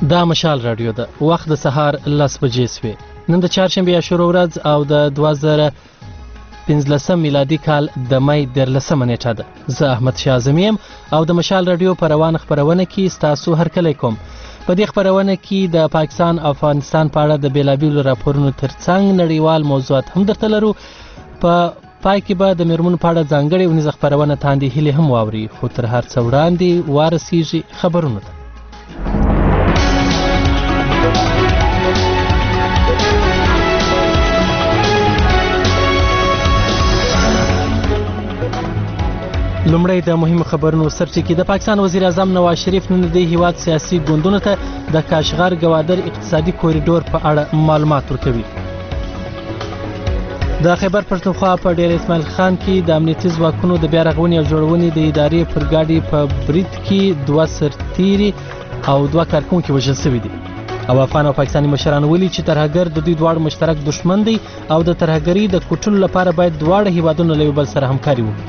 دا مشال رادیو ده. وخت د سهار 10 بجې سوې. نن د چهارشنبې عاشورا ورځ او د 2015 میلادي کال د مې 13 نیټه ده. زه احمد شاه اعظمي یم او د مشال رادیو په روانه خپرونه کې ستاسو هرکلی کوم. په دې خپرونه کې د پاکستان او افغانستان په اړه د بیلابیلو راپورونو ترڅنګ نړیوال موضوعات هم درته لرو. په پای کې به د میرمنو په اړه ځانګړې اونیزه خپرونه تاندې هیلې هم واوري. خو تر هر څه وړاندې ورسیږي خبرونو ته. لومړی د مهمو خبرونو سرټکی. د پاکستان وزیر اعظم نواز شریف نن د هیواد سیاسي ګوندونو ته د کاشغر ګوادر اقتصادي کوریډور په اړه معلومات ورکوي. د خیبر پښتونخوا په ډیر اسماعیل خان کې د امنیتي ځواکونو د بیا رغونې او جوړونې د ادارې پر ګاډي په برید کې 2 سرتیري او 2 کارکونکي وژل شوي دي. او افغان او پاکستاني مشران ویلي چې ترهګر د دوی دواړو مشترک دشمن دی او د ترهګرۍ د کوټلو لپاره باید دواړه هیوادونه له یو بل سره همکاري وکړي.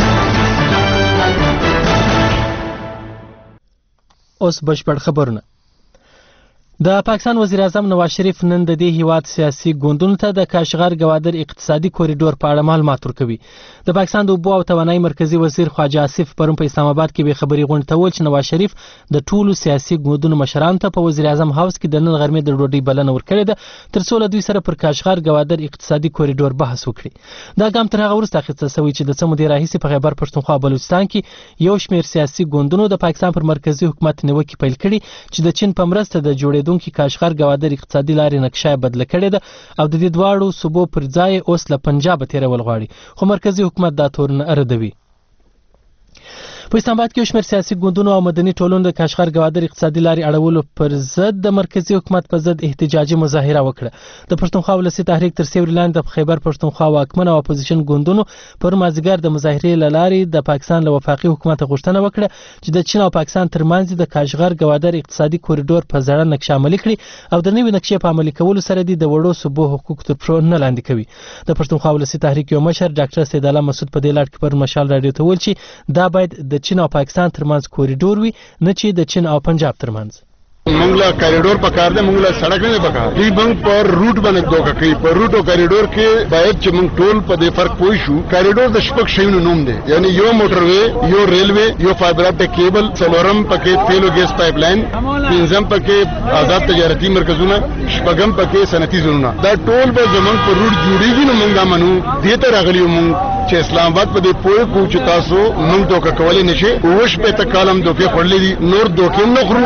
اوس بشپړ خبرونه. د پاکستان وزیر اعظم نواز شریف نن د دې هیواد سیاسي ګوندونو ته د کاشغر ګوادر اقتصادي کوریډور په اړه معلومات ورکوي. د پاکستان د اوبو او توانایي مرکزی وزیر خواجه آصف پرون په اسلام آباد کې به خبري غونډه ته وویل چې نواز شریف د ټولو سیاسي ګوندونو مشرانو ته په وزیر اعظم هاوس کې د نن غرمې د ډوډۍ بلنه ورکړې ده ترڅو له دوی سره پر کاشغر ګوادر اقتصادي کوریډور بحث وکړي. دا ګام تر هغه وروسته اخیستل شوی چې د څه مودې راهیسې په خیبر پښتونخوا او بلوچستان کې یو شمېر سیاسي ګوندونو د پاکستان پر مرکزی حکومت نیوکې پیل کړي چې د چین په مرسته د جوړېدونکي کاشغر ګوادر اقتصادي لارې نقشه بدله کړې ده او د دې دواړو صوبو پر ځای اوس له پنجاب تیرول غواړي. خو مرکزی حکومت دا تورونه ردوي. په اسلام آباد کې شمېر سیاسي ګوندونو او مدني ټولنو د کاشغر ګوادر اقتصادي لارې اړولو پر ضد د مرکزی حکومت په ضد احتجاجي مظاهره وکړه. د پښتونخوا ولسي تحریک تر سیوري لاندې د خیبر پښتونخوا واکمن او اپوزیشن ګوندونو پر مازیګر د مظاهرې له لارې د پاکستان له وفاقي حکومت غوښتنه وکړه چې د چین او پاکستان ترمنځ د کاشغر ګوادر اقتصادي کوریډور په زړه نقشه عملي کړي او د نوې نقشې په عملي کولو سره د وړو صوبو حقوق تر پښو نه لاندې کوي. د پښتونخوا ولسي تحریک یو مشر ډاکټر سید الله مسعود په دې لړ کې پر مشال رادیو ته وویل چې دا باید د چین او پاکستان ترمنځ کوریډور وي نه چې د چین او پنجاب ترمنځ. منگلا کوریډور پکار دے منگلا سڑک نه پکار دی بنگ پر روٹ باندې دوکا کوي پر روٹ او کوریډور کې باید چې موږ ټول په دې فرق پوه شو. کوریډور د شپږ شیونو نوم دی یعنی یو موټر وی یو ریلوی یو فایبر اپټیک کیبل څلورم پکې تیل او ګیس پایپ لاین پنځم پکې آزاد تجارتي مرکزونه شپږم پکې صنعتي زونونه دا ټول به زمونږ پر روټ جوړیږي. نو موږ منو دې ته راغلیو موږ چې اسلام آباد په دې پوه کو چې تاسو موږ دوکا کولای نشي اوش په تکالم دوکې خورلې دي نور دوکې نه خورو.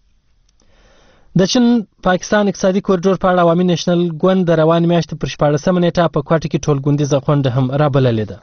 د چین پاکستان اقتصادي کوریډور په اړه عوامي نېشنل ګوند د روان میاشتې پر 14 نیټه په کوټه کې ټولګوندیزه غونډه هم رابللې ده.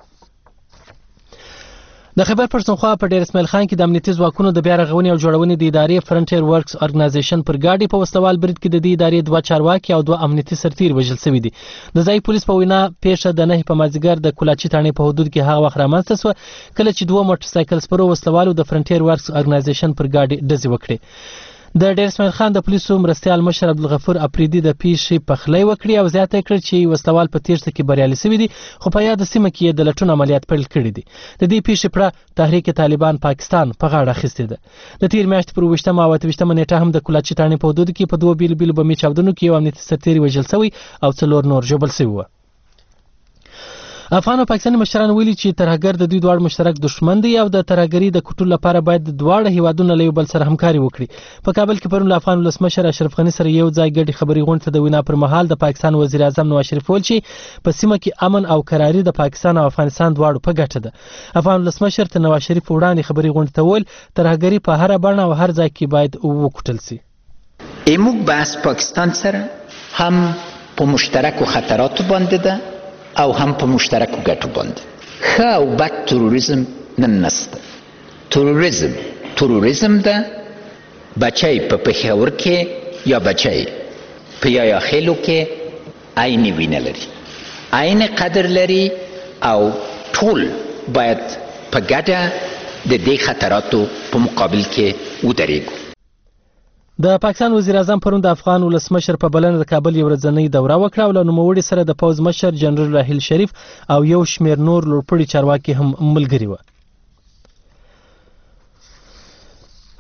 د خیبر پښتونخوا په ډیر اسماعیل خان کې د امنیتي ځواکونو د بیا رغونې او جوړونې د ادارې فرنټیر ورکس ارګنایزیشن پر ګاډي په وسلوال برید کې د دې ادارې 2 چارواکي او 2 امنیتي سرتیر وژل شوي دي. د ځای پولیس په وینا پیښه د 9 په مازیګر د کولاچي تاڼې په حدود کې هغه وخت رامنځته شوه کله چې 2 موټر سایکل سپرو وسلوالو د فرنټیر ورکس ارګنایزیشن پر ګاډي ډزې وکړې. د ډیر اسماعیل خان د پولیسو مرستیال مشر عبدالغفور اپریدي د پیښې پخلی وکړي او زیاته کړ چې وسلوال په تیښته کې بریالي شوي دي خو په یاد سیمه کې د لټون عملیات پیل کړي دي. د دې پیښې پر تحریک طالبان پاکستان په غاړه اخیستې ده. د تیر میاشتې پر 28 او 28 نیټه هم د کولاچي تاڼې په حدود کې په 2 بیل بیل بمي چاودنو کې یو امنیتي سرتیر وژل شوی او 4 نور ژوبل شوي وو. افغان او پاکستاني مشران ویلي چې ترهګر د دوی دواړو مشترک دشمن دی او د ترهګرۍ د کوټلو لپاره باید دواړه هیوادونه له یو بل سره همکاري وکړي. په کابل کې پرون له افغان ولسمشر اشرف غني سره یو ځای ګډې خبري غونډه ته د وینا پر مهال د پاکستان وزیر اعظم نواز شریف ویل چې په سیمه کې امن او قراري د پاکستان او افغانستان دواړو په ګټه ده. افغان ولسمشر ته نواز شریف وړاندې خبري غونډه ته ویل ترهګري په هر بڼه او هر ځای کې باید وکوټل شي. ایموږ بحث پاکستان سره هم په مشترکو خطراتو باندې ده او هم په مشترکو ګټو باندې. ښه او بد تروریزم نن نسته. تروریزم ده بچی په پېښور کې یا بچی په یا خیلو کې عیني وینه لري عین قدر لري او ټول باید په ګډه د دې خطراتو په مقابل کې ودرېږو. د پاکستان وزیر اعظم پرون د افغان ولسمشر په بلنه د کابل یو ورځنۍ دوره وکړه او له نوموړي سره د پوځ مشر جنرال راحیل شریف او یو شمېر نور لوړپوړي چارواکي هم ملګري وو.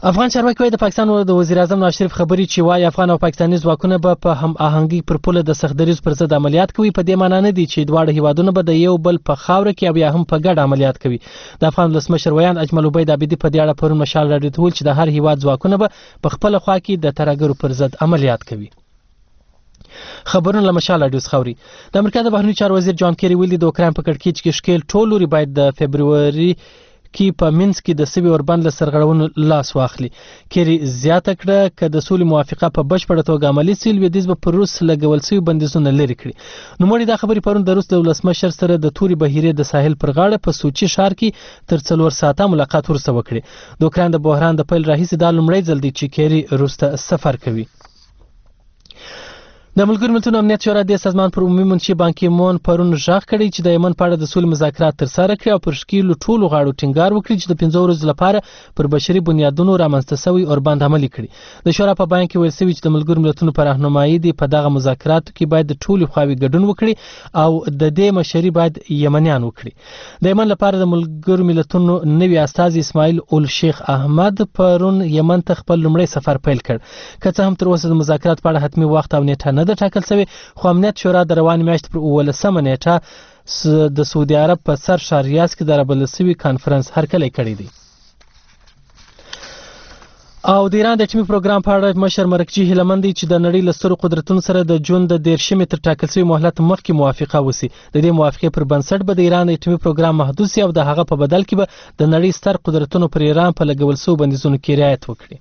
افغان چارواکي وايي د پاکستان د وزیر اعظم نواز شریف خبري چې وايي افغان او پاکستاني ځواکونه به په هم آهنګي پر پوله د سختدریز پر ضد عملیات کوي په دې معنی نه دي چې دواړه هیوادونه به د یو بل په خاوره کې او یا هم په ګډ عملیات کوي. د افغان ولسمشر ویان اجمل عبید عابدي په دې اړه پرون مشال راډیو ته ویل چې د هر هیواد ځواکونه به په خپل خوا کې د ترهګرو پر ضد عملیات کوي. خبرونه له مشال راډیو څخه اوري. د امریکا د بهرنیو چارو وزیر جان کیری ویلي د اوکراین په کړکېچ کې ښکېل ټول لوري باید د فبروري کې په مینس کې د سوي اوربند له سرغړونو لاس واخلي. کیری زیاته کړه چې د سولې موافقه په بشپړه توګه عملي شي لویدیځ به پر روس لګول شوي بندیزونه لرې کړي. نوموړي دا خبرې پرون د روس د ولسمشر سره د توري بهیرې د ساحل پر غاړه په سوچي ښار کې تر 4 ساعته ملاقات وروسته وکړي. د اوکراین د بحران د پیل راهیسې دا لومړی ځل دی چې کیری روس ته سفر کوي. د ملګرو ملتونو امنیت شورا د سازمان پر عمومي منشي بان کی مون پرون ژغ کړی چې د یمن په اړه د سولې مذاکرات ترسره کړي او پر ښکیلو ټولو غاړو ټینګار وکړي چې د 15 ورځو لپاره پر بشري بنیادونو رامنځته شوی اوربند عملي کړي. د شورا په بیان کې ویل شوی چې د ملګرو ملتونو پر راهنمایي دی په دغه مذاکراتو کې باید د ټولو خواوې ګډون وکړي او د دې مشري باید یمنیان وکړي. د یمن لپاره د ملګرو ملتونو نوی استازي اسماعیل اول شیخ احمد پرون یمن ته خپل لومړی سفر پیل کړ. که څه هم تر اوسه د مذاکرات په اړه حتمي وخت او نیټه نه ده ټاکل شوې، خو امنیت شورا د روانې میاشتې پر 18 نیټه د سعودي عرب په سر ښار ریاض کې د رابلل شوي کانفرنس هرکلی کړی دی. او د ایران د اټومي پروګرام په اړه مشر مرکچي هیله مند دی چې د نړۍ له سترو قدرتونو سره د جون د 13 تر ټاکل شوي مهلت مخکې موافقه وشي. د دې موافقې پر بنسټ به د ایران د اټومي پروګرام محدود شي او د هغه په بدل کې به د نړۍ ستر قدرتونو پر ایران په لګول شوو بندیزونو کې رعایت وکړي.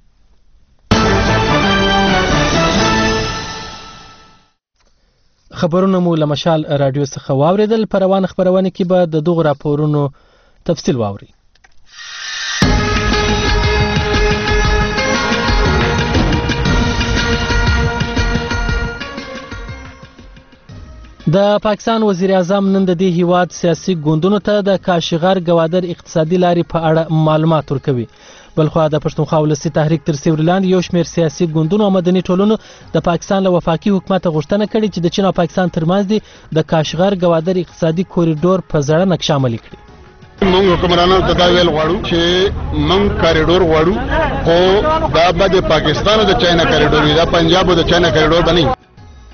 خبرونه مو له مشال راډیو څخه واوریدل. په روانه خبرونه کې به د دغو راپورونو تفصیل واوري. د پاکستان وزیر اعظم نن د دې هیواد سیاسي ګوندونو ته د کاشغر ګوادر اقتصادي لارې په اړه معلومات ورکوي. بلخوا د پښتونخوا ولسي تحریک تر سیوري لاندې یو شمېر سیاسي ګوندونو او مدني ټولنو د پاکستان له وفاقي حکومت غوښتنه کړې چې د چین او پاکستان ترمنځ د کاشغر ګوادر اقتصادي کوریډور په زړه نقشه عملي کړي. موږ حکمرانانو ته دا ویل غواړو چې موږ کاریډور غواړو، خو دا به د پاکستان او د چاینا کاریډور وي، دا پنجاب او د چاینا کاریډور به نه.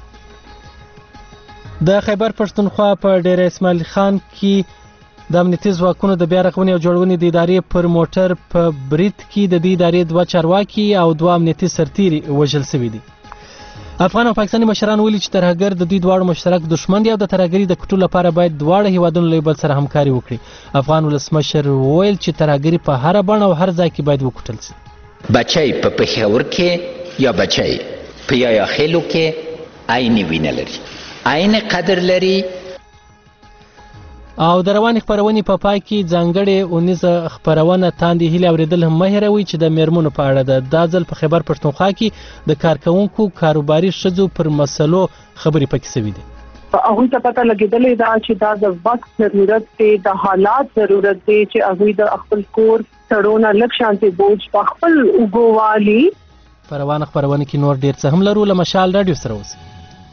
د خیبر پښتونخوا په ډیره اسماعیل خان کې د امنیتي ځواکونو د بیا رغونې او جوړونې د ادارې پر موټر په برید کې د دې ادارې 2 چارواکي او 2 امنیتي سرتیري وژل شوي دي. افغان او پاکستاني مشران ویلي چې ترهګر د دوی دواړو مشترک دشمن دی او د ترهګرۍ د کټو لپاره باید دواړه هیوادونه له بل سره همکاري وکړي. افغان ولسمشر وویل چې ترهګري په هر بڼه او هر ځای کې باید وکټل شي. بچای په پېښور کې یا بچای په یا خېلو کې عین وینه لري، عین قدر لري. او د روانې خبرونې په پای کې ځانګړې اونیزه خبرونه تاندې هیلې اورېدل هم مه هېروئ چې د میرمنو په اړه ده. دا ځل په خیبر پښتونخوا کې د کارکوونکو کاروباري ښځو پر مسلو خبرې پکې شوي دي. هغوی ته پته لګېدلې ده چې دا د وخت ضرورت دی، د حالات ضرورت دی چې هغوی د خپل کور سړونه لږ شانتي بوج په خپل اوږووالي. په روانه خبرونه کې نور ډېر څه هم لرو. له مشال راډیو سره اوسئ.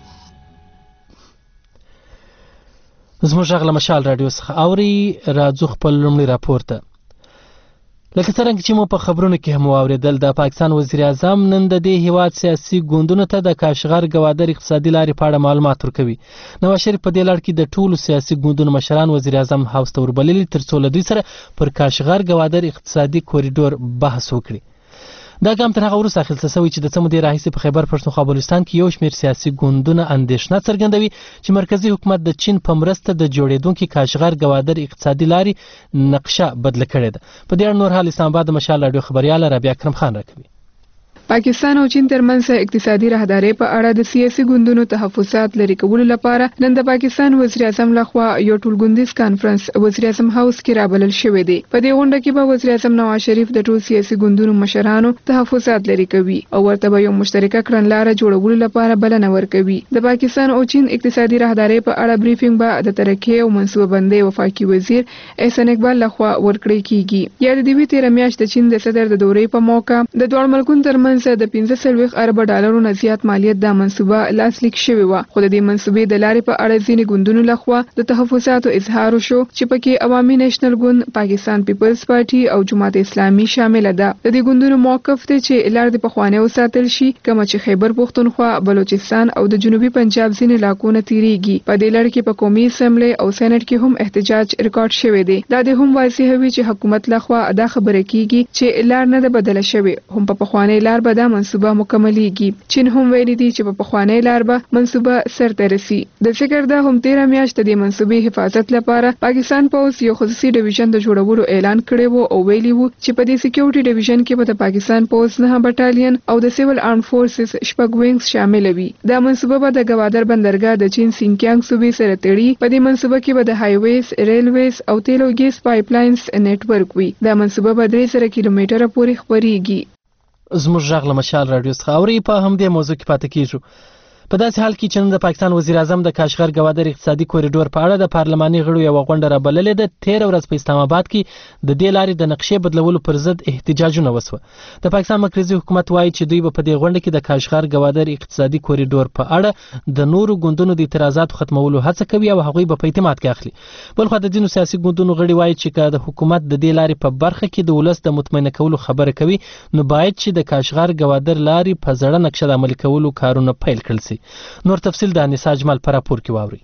زموږ غږ له مشال راډیو څخه اوري. راځو خپل لومړي راپور ته. لکه څرنګه چې مو په خبرونو کې هم واورېدل، د پاکستان وزیر اعظم نن د دې هیواد سیاسي ګوندونو ته د کاشغر ګوادر اقتصادي لارې په اړه معلومات ورکوي. نواز شریف په دې لړ کې د ټولو سیاسي ګوندونو مشران وزیر اعظم هاوس ته وربللي تر څو له دوی سره پر کاشغر ګوادر اقتصادي کوریډور بحث وکړي. دا ګام تر هغه وروسته اخیستل شوی چې د څه مودې راهیسې په خیبر پښتونخوا بلوچستان کې یو شمېر سیاسي ګوندونه اندېښنه څرګندوي چې مرکزي حکومت د چین په مرسته د جوړېدونکي کاشغر ګوادر اقتصادي لارې نقشه بدله کړې ده. په دې اړه نور حال اسلام آباد د مشال راډیو خبريال رابعه اکرم خان راکوي. پاکستان او چین ترمنځ اقتصادي راهدارۍ په اړه د سیاسي ګوندونو تحفظات لري کولو لپاره نن د پاکستان وزیر اعظم لخوا یو ټولګوندیز کانفرنس وزیر اعظم هاوس کې رابلل شوی دی. په دې غونډه کې به وزیر اعظم نواز شریف د ټول سیاسي ګوندونو مشرانو تحفظات لري کوي او ورته به یو مشترکه کړنلاره جوړولو لپاره بلنه ورکوي. د پاکستان او چین اقتصادي راهدارۍ په اړه بریفینګ به د ترقۍ او منصوبه بندۍ وفاقي وزیر احسان اقبال لخوا ورکړی کیږي. یا د دې 13 میاشتې د چین د صدر د دورې په موقع د دوه ملکونو ترمنځ ترڅنګ د 15 ارب ډالرو نه زیات مالیت د منصوبه لاسلیک شوی و، خو د دې منصوبې د لارې په اړه ځینې ګوندونو لخوا د تحفظاتو اظهار وشو چې پکې عوامي نېشنل ګوند، پاکستان پیپلز پارټي او جماعت اسلامي شامل ده. د دې ګوندونو موقف دی چې لار د پخوانه وساتل شي، کوم چې خیبر پختونخوا، بلوچستان او د جنوبي پنجاب ځینې علاقو تیریږي. په دې لړ کې په قومي اسمبلی او سېنات کې هم احتجاج ریکارډ شوی دی. دا د هم واضح وي چې حکومت لخوا دا خبره کیږي چې لار نه بدله شوی، هم په پخوانه لار به دا منصوبه مکملېږي. چین هم ویلي دی چې په پخوانه لار به منصوبه سرته رسي. د فکر دا هم 13 میاشت د منصوبې حفاظت لپاره پاکستان پولیس یو خصوصي ډیویژن د جوړولو اعلان کړی وو او ویلي وو چې په دې سکیورټي ډیویژن کې به د پاکستان پولیس 9 بټالین او د سیول آرم فورسز شپږ وینګز شامل وي. دا منصوبه به د ګوادر بندرګاه د چین سینکیانګ صوبې سره تړي. په دې منصوبه کې به د هایویز، ریلویز او تیلو ګیس پایپلاینز نتورک وي. دا منصوبه به 300 کیلومتره پورې خپريږي. زموږ غږ له مشال رادیو څخه اوري. په همدې موضوع کې پاتې کیږو. په داسې حال کې چې نن د پاکستان وزیر اعظم د کاشغر ګوادر اقتصادي کوریډور په اړه د پارلماني غړو یو غونډه رابللې ده. 13 ورځ په اسلام آباد کې د دې لارې د نقشې بدلولو پر ضد احتجاجونه وسوه. د پاکستان مرکزی حکومت وایي چې دوی په دې غونډه کې د کاشغر ګوادر اقتصادي کوریډور په اړه د نورو ګوندونو د اعتراضاتو ختمولو هڅه کوي او هغوی په اعتماد کې اخلي. بلخو د ځینو سیاسي ګوندونو غړي وایي چې د حکومت د دې لارې په برخه کې د ولس د مطمئنه کولو خبره کوي، نو باید چې د کاشغر ګوادر لارې په زړه نقشه د عملي کولو کارونه پیل کړل شي. نور تفصیل د انیسا اجمل پر راپور کې واوري.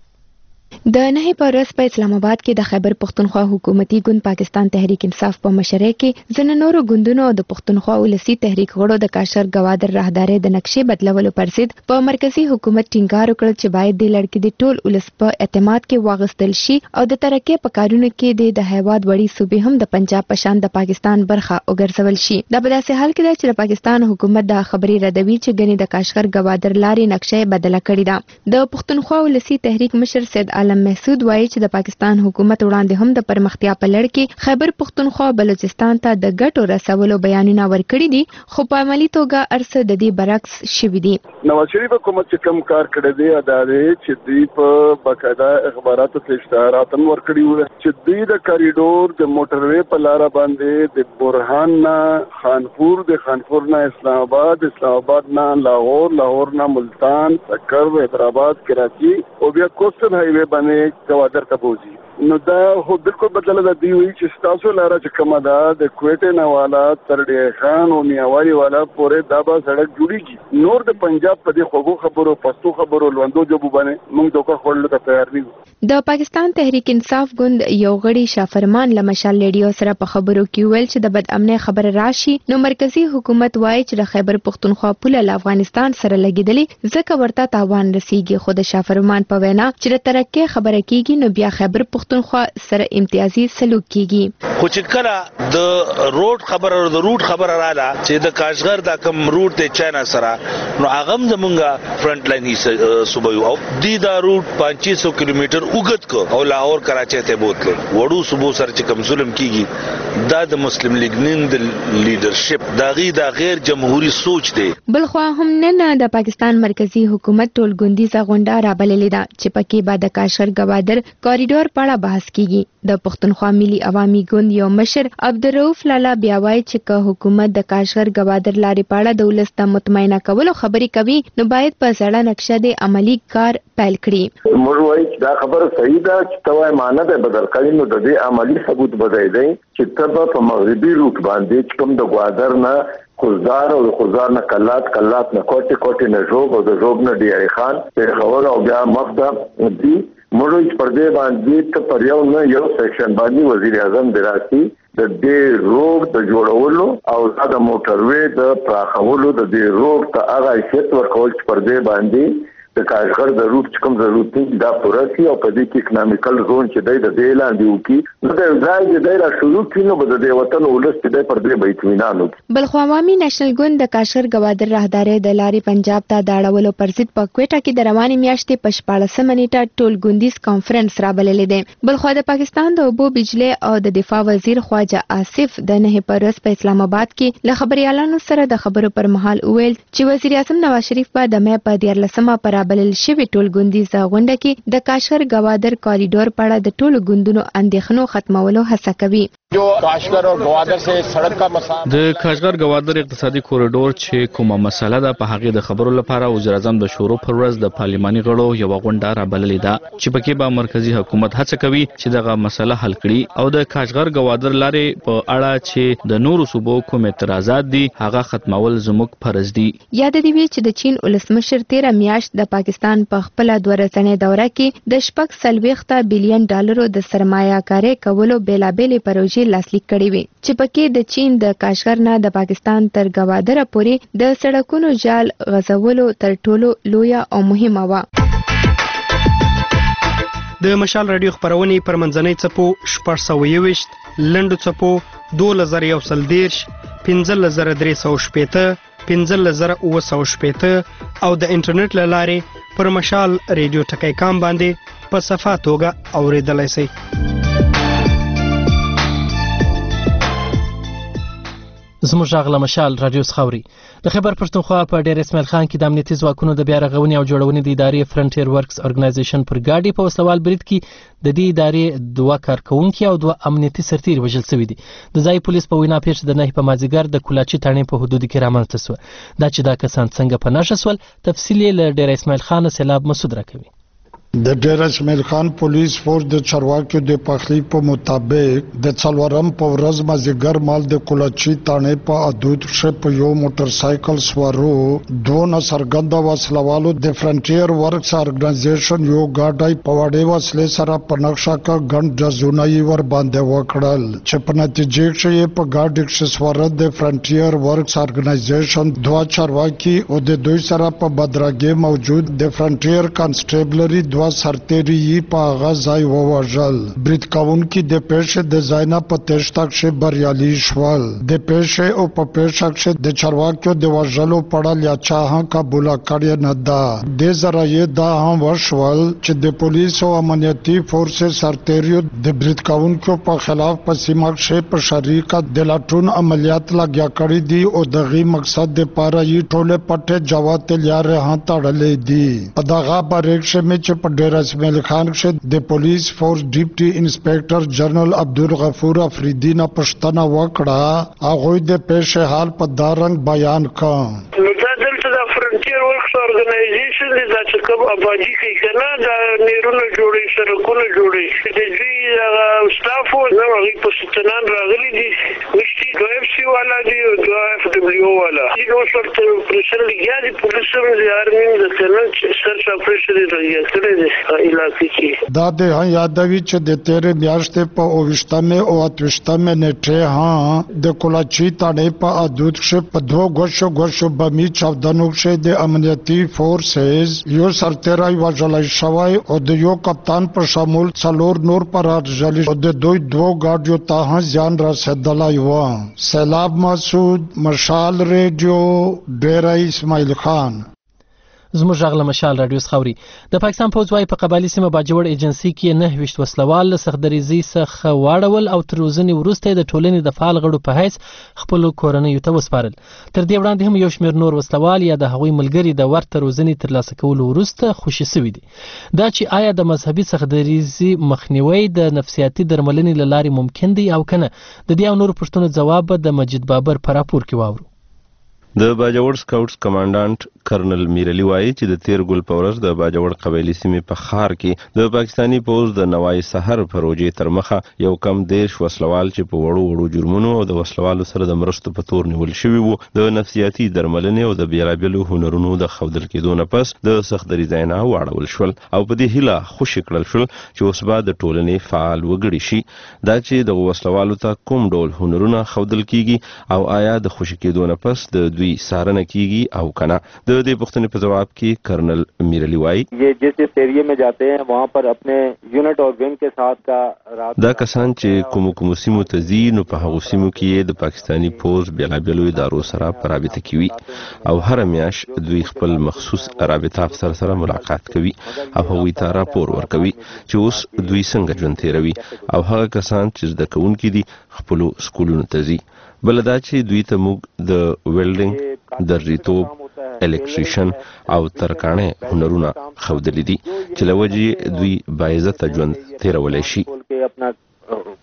د نهي پرس په اسلام آباد کې د خیبر پختونخوا حکومتي ګوند پاکستان تحریک انصاف په مشرۍ کې ځینې نورو ګوندونو د پختونخوا ولسی تحریک غړو د کاشغر ګوادر راهداري د نقشې بدلولو پر ضد په مرکزی حکومت ټینګار وکړ چې باید د لړکې د ټول ولس په اعتماد کې واغستل شي او د ترقۍ په کارونو کې د هیواد وړي صوبې هم د پنجاب په شان د پاکستان برخه وګرځول شي. دا په داسې حال کې ده چې د پاکستان حکومت د خبري ردوي چې ګنې د کاشغر ګوادر لارې نقشې بدله کړې ده. د پختونخوا ولسی تحریک مشر سید عالم محسود وایي چې د پاکستان حکومت وړاندې هم د پرمختیا په لړ کې خیبر پختونخوا بلوچستان ته د ګټو رسولو بیانونه ورکړي دي، خو په عملي توګه ارڅ د دې برعکس شوي دي. نواز شریف حکومت چې کوم کار کړی دی ادا دی چې دوی په باقاعده اخباراتو کې اشتهارات هم ورکړي وو چې دوی د کاریډور د موټروي په لار باندې د برهان نه خانپور، د خانپور نه اسلام آباد، اسلام آباد نه لاهور، لاهور نه ملتان، سکر، حیدرآباد، کراچي او بیا کوسټل هایوے باندې ګوادر ته بوزي. نو دا خو بالکل بدله ده. دی وی چې تاسو لاره چې کومه ده د کوټې نه والا تر ډیر خان او میاوالي والا پورې دا به سړک جوړیږي. نور د پنجاب په دې خوږو خبرو، پښتو خبرو، لوندو جوبو باندې موږ دوکه خورلو ته تیار نه یو. د پاکستان تحریک انصاف ګوند یو غړي شافرمان له مشال ریډیو سره په خبرو کې ویل چې د بد امنۍ خبر راشي نو مرکزی حکومت وایي چې د خیبر پختونخوا پوله له افغانستان سره لګیدلې ځکه ورته تاوان رسیږي. خو د شافرمان په وینا چې د ترقۍ خبره کیږي نو بیا خیبر پختونخوا سره امتیازي سلوک کیږي. خو چې کله د روډ خبره او د روټ خبره رااله چې د کاشغر د کوم روټ ته چاینا سره نو هغه زمونږه فرنٹ لاین هي صوبې او دی دا روټ 500 کیلومتر وګت کو او لاهور کراچي ته بوتل وړو صوبو سره چې کوم ظلم کیږي دا د مسلم لیگ نن د لیډرشپ دا غیر جمهوریت سوچ دی. بلخوا هم نن د پاکستان مرکزی حکومت ټول ګوندیزه غونډه رابللې ده چې پکې بعد د کاشغر ګوادر کوریډور په اړه بحث کیږي. د پښتونخوا ملي عوامي ګوند یو مشر عبدالرؤف لالا بیا وایي چې که حکومت د کاشغر ګوادر لارې په اړه د ولس ته مطمئنه کولو خبرې کوي نو باید په زړه نقشه د عملي کار پیل کړي. موږ وایي چې دا خبره صحیح ده چې توای معنی به بدل کړي نو د دې عملي ثبوت بدای دی چې تبه په مغربي روټ باندې کوم د ګوادر نه خوزار او خوزار نه کلات نه کوټه نه جوب او د جوب نه ډیری خان په خبر او بیا مخده دی موږ پر دې باندې ته پر یو سیکشن باندې وزیر اعظم دراسي د دې روډ د جوړولو او د موټروي د پراخولو د دې روډ ته هغه حیثیت ورکول چې پر دې باندې د کاشغر د روټ کوم ضرورت دی دا پوره شي او په دې کې اکونومیکل زون چې دی د دې لاندې وکړي نو د ځای د را شروع کینو به د وطن ولس چې پر دې به اطمینان وکړي. بلخو عوامي نېشنل ګوند د کاشغر ګوادر راهداري د لارې پنجاب ته د اړولو پر ضد په کوټه کې د روانې میاشتې په 14 نیټه ټول ګوندیز کانفرنس رابللې ده. بلخو د پاکستان د اوبو بجلی او د دفاع وزیر خواجه آصف د نهي پرس په اسلام آباد کې له خبريالانو سره د خبرو پر مهال ویل چې وزیر اعظم نواز شریف په د مې په 14مه پر بلل شوی ټول ګوندیزه غونډه کې د کاشغر ګوادر کوریډور په اړه د ټولو ګوندونو اندېښنو ختمولو هڅه کوي. जो काशगर और गवादर से सड़क का मसला د کاشغر گوادر اقتصادي کوریډور چې کومه مسله ده په هغه د خبرو لپاره وزیر اعظم د شورو پر ورځ د پارلماني غړو یو غونډه رابللې ده چې پکې به مرکزی حکومت هڅه کوي چې دغه مسله حل کړي او د کاشغر گوادر لارې په اړه چې د نورو صوبو کوم اعتراضات دي هغه ختمول زموږ فرض دي. یاد دی چې د چین ولسمشر 13 میاشت د پاکستان په خپل 2 ورځنۍ دوره کې د 40 بلین ډالرو د سرمایه‌کاري کولو بیلابېلې پروژې لاسلیک کړي وي چې پکې د چین د کاشغر نه د پاکستان تر گوادر پورې د سړکونو جال غځولو تر ټولو لویه او مهمه و. د مشال رادیو خبرونې پر منځنۍ څپو 621 لنډو څپو 2130 15360 15960 او د انټرنیټ له لارې پر مشال رادیو ټکی کام باندې په صفه توګه اوریدلای شئ. زموږ غلا مشال رادیو سخاوري د خیبر پښتونخوا په ډیر اسماعیل خان کې د امنیتي ځواکونو د بیا رغونې او جوړونې د ادارې فرنټیر ورکس ارګنایزیشن پر ګاډي په وسلوال برید کې د دې ادارې 2 کارکونکي او 2 امنیتي سرتیر وژل شوي دي. د ځای پولیس په وینا پیښه د 9 په مازیګر د کولاچي تاڼې په حدود کې رامنځته شوه. دا چې دا کسان څنګه په نښه شول تفصیل یې له ډیر اسماعیل خان سیلاب مسعود راکوي. د ډیر اسماعیل خان پولیس فورس د چارواکو د پخلی په مطابق د څلورم په ورځ مازیګر مال د کولاچي تاڼې په حدود کې په یو موټر سایکل سوارو 2 نسرګند وسلوالو د فرنټیر ورکس ارګنایزیشن یو ګاډي په وړې وسلې سره په نقشه کې ګڼ جزونه یې ور باندې وکړل چې په نتیجه کې په ګاډي کې سوار د فرنټیر ورکس ارګنایزیشن 2 چارواکي او د دوی سره په بدرګي موجود د فرنټیر کانسټیبلری سرتیری په غزای ووژل. برید کوونکي د پیښې د ځاینا په تشتاک کې بریالي شول. د پیښې او په پیښه کې د چارواکو د وژلو پړل یا چا قبول کړی نه ده. د ذرایع دا هم وشول چې د پولیس او امنیتي فورس سرتیریو د برید کوونکو په خلاف په سیمه کې په شریکه د لاټون عملیات لګیا کړی دي او دغه مقصد د پاره یې ټوله پټه جواب تلاره ها تړلې دي. په دغه بریښه مې چې ډیر اسماعیل خان کې د پولیس فورس ډیپټي انسپیکټر جنرال عبدالغفور افریدی نه پښتنه وکړه. هغه د پیښې حال په دارنګ بیان کړ. فرنټیر ورکس ارګنایزیشن د چې کوم ابادي کوي کنه دا نیرونه جوړي سرکونه جوړي د دې سټاف نو هغه په ستنان راغلي دي مشتي دو اف سی والا دي او دو اف دبليو والا دي نو شرط پرشن لګیا دي پولیس هم د ارمي د کنه سرچ اپریشن لري کړی دی علاقې کې. دا د یادوي چې د 13 میاشتې په 28 او 28 نیټه د کولاچي تاڼې په حدود کې په 2 غوښو بمی چاودنو کې د امنیتي فورسز یو سرتیری وژل شوی او د یو کپتان په شمول 4 نور پر ارجلی او د دوی 2 ګاډیو ته ځان رسیدلی و. سیلاب مسعود مشال ریډیو ډیر اسماعیل خان. زموږ غلا مشال رادیو سخاوري د پاکستان پوځ وايي په قبایلی سیمه باجوړ ایجنسی کې 9 وسلوال له سخدریزي څخه واړول او تر ورځې وروسته د ټولنې د فعال غړو په حیث خپل کورنۍ ته وسپارل. تر دې وړاندې هم یو شمېر نور وسلوال یا د هغوی ملګري د ورته روزنې ترلاسه کولو وروسته خوشي شوي دي. دا چې آیا د مذهبي سخدریزي مخنیوي د نفسیاتي درملنې له لارې ممکن دی او کنه د دې او نورو پوښتنو ځواب د مجید بابر په راپور کې واورو. د باجوړ سکاوټس کمانډانټ کرنل میرلی وایي چې د 13 ګل په ورځ د باجوړ قبایلی سیمې په خار کې د پاکستانی پوځ د نوای سحر پروژې تر مخه یو کم 10 وسلوال چې په وړو جرمونو او د وسلوالو سره د مرستو په تور نیول شوی وو د نفسیاتي درملنې او د بیلابیلو هنرونو د خودل کېدو نه پس د سختري ځاینا واړول شول او په دې هیله خوشی کړل شول چې اوس به د ټولنې فعال وګړي شي. دا چې د وسلوالو ته کوم ډول هنرونه خودل کیږي او آیا د خوشی کېدو نه پس د سارنه کیږي او کنه. د دې پوښتنې په جواب کې کرنل میرلی وایي یہ جس ایریے میں جاتے ہیں وہاں پر اپنے یونٹ اور ونگ کے ساتھ کا دا کسان چې کوم سیمو ته ځي نو په هغو سیمو کې د پاکستانی پوز بیلابیلو ادارو سره په رابطه کې وي او هر میاش دوی خپل مخصوص رابطه افسر سره ملاقات کوي او هغوی ته راپور ورکوي چې اوس دوی څنګه ژوند تیروي او هغه کسان چې زده کوونکي دي خپل سکولونو ته ځي. بل دا چې دوی ته موږ د ویلډینګ دریتوب الکتریشن او ترکانه هنرونه خودلې دي چې لوجي دوی باعزت ژوند تیرولای شي.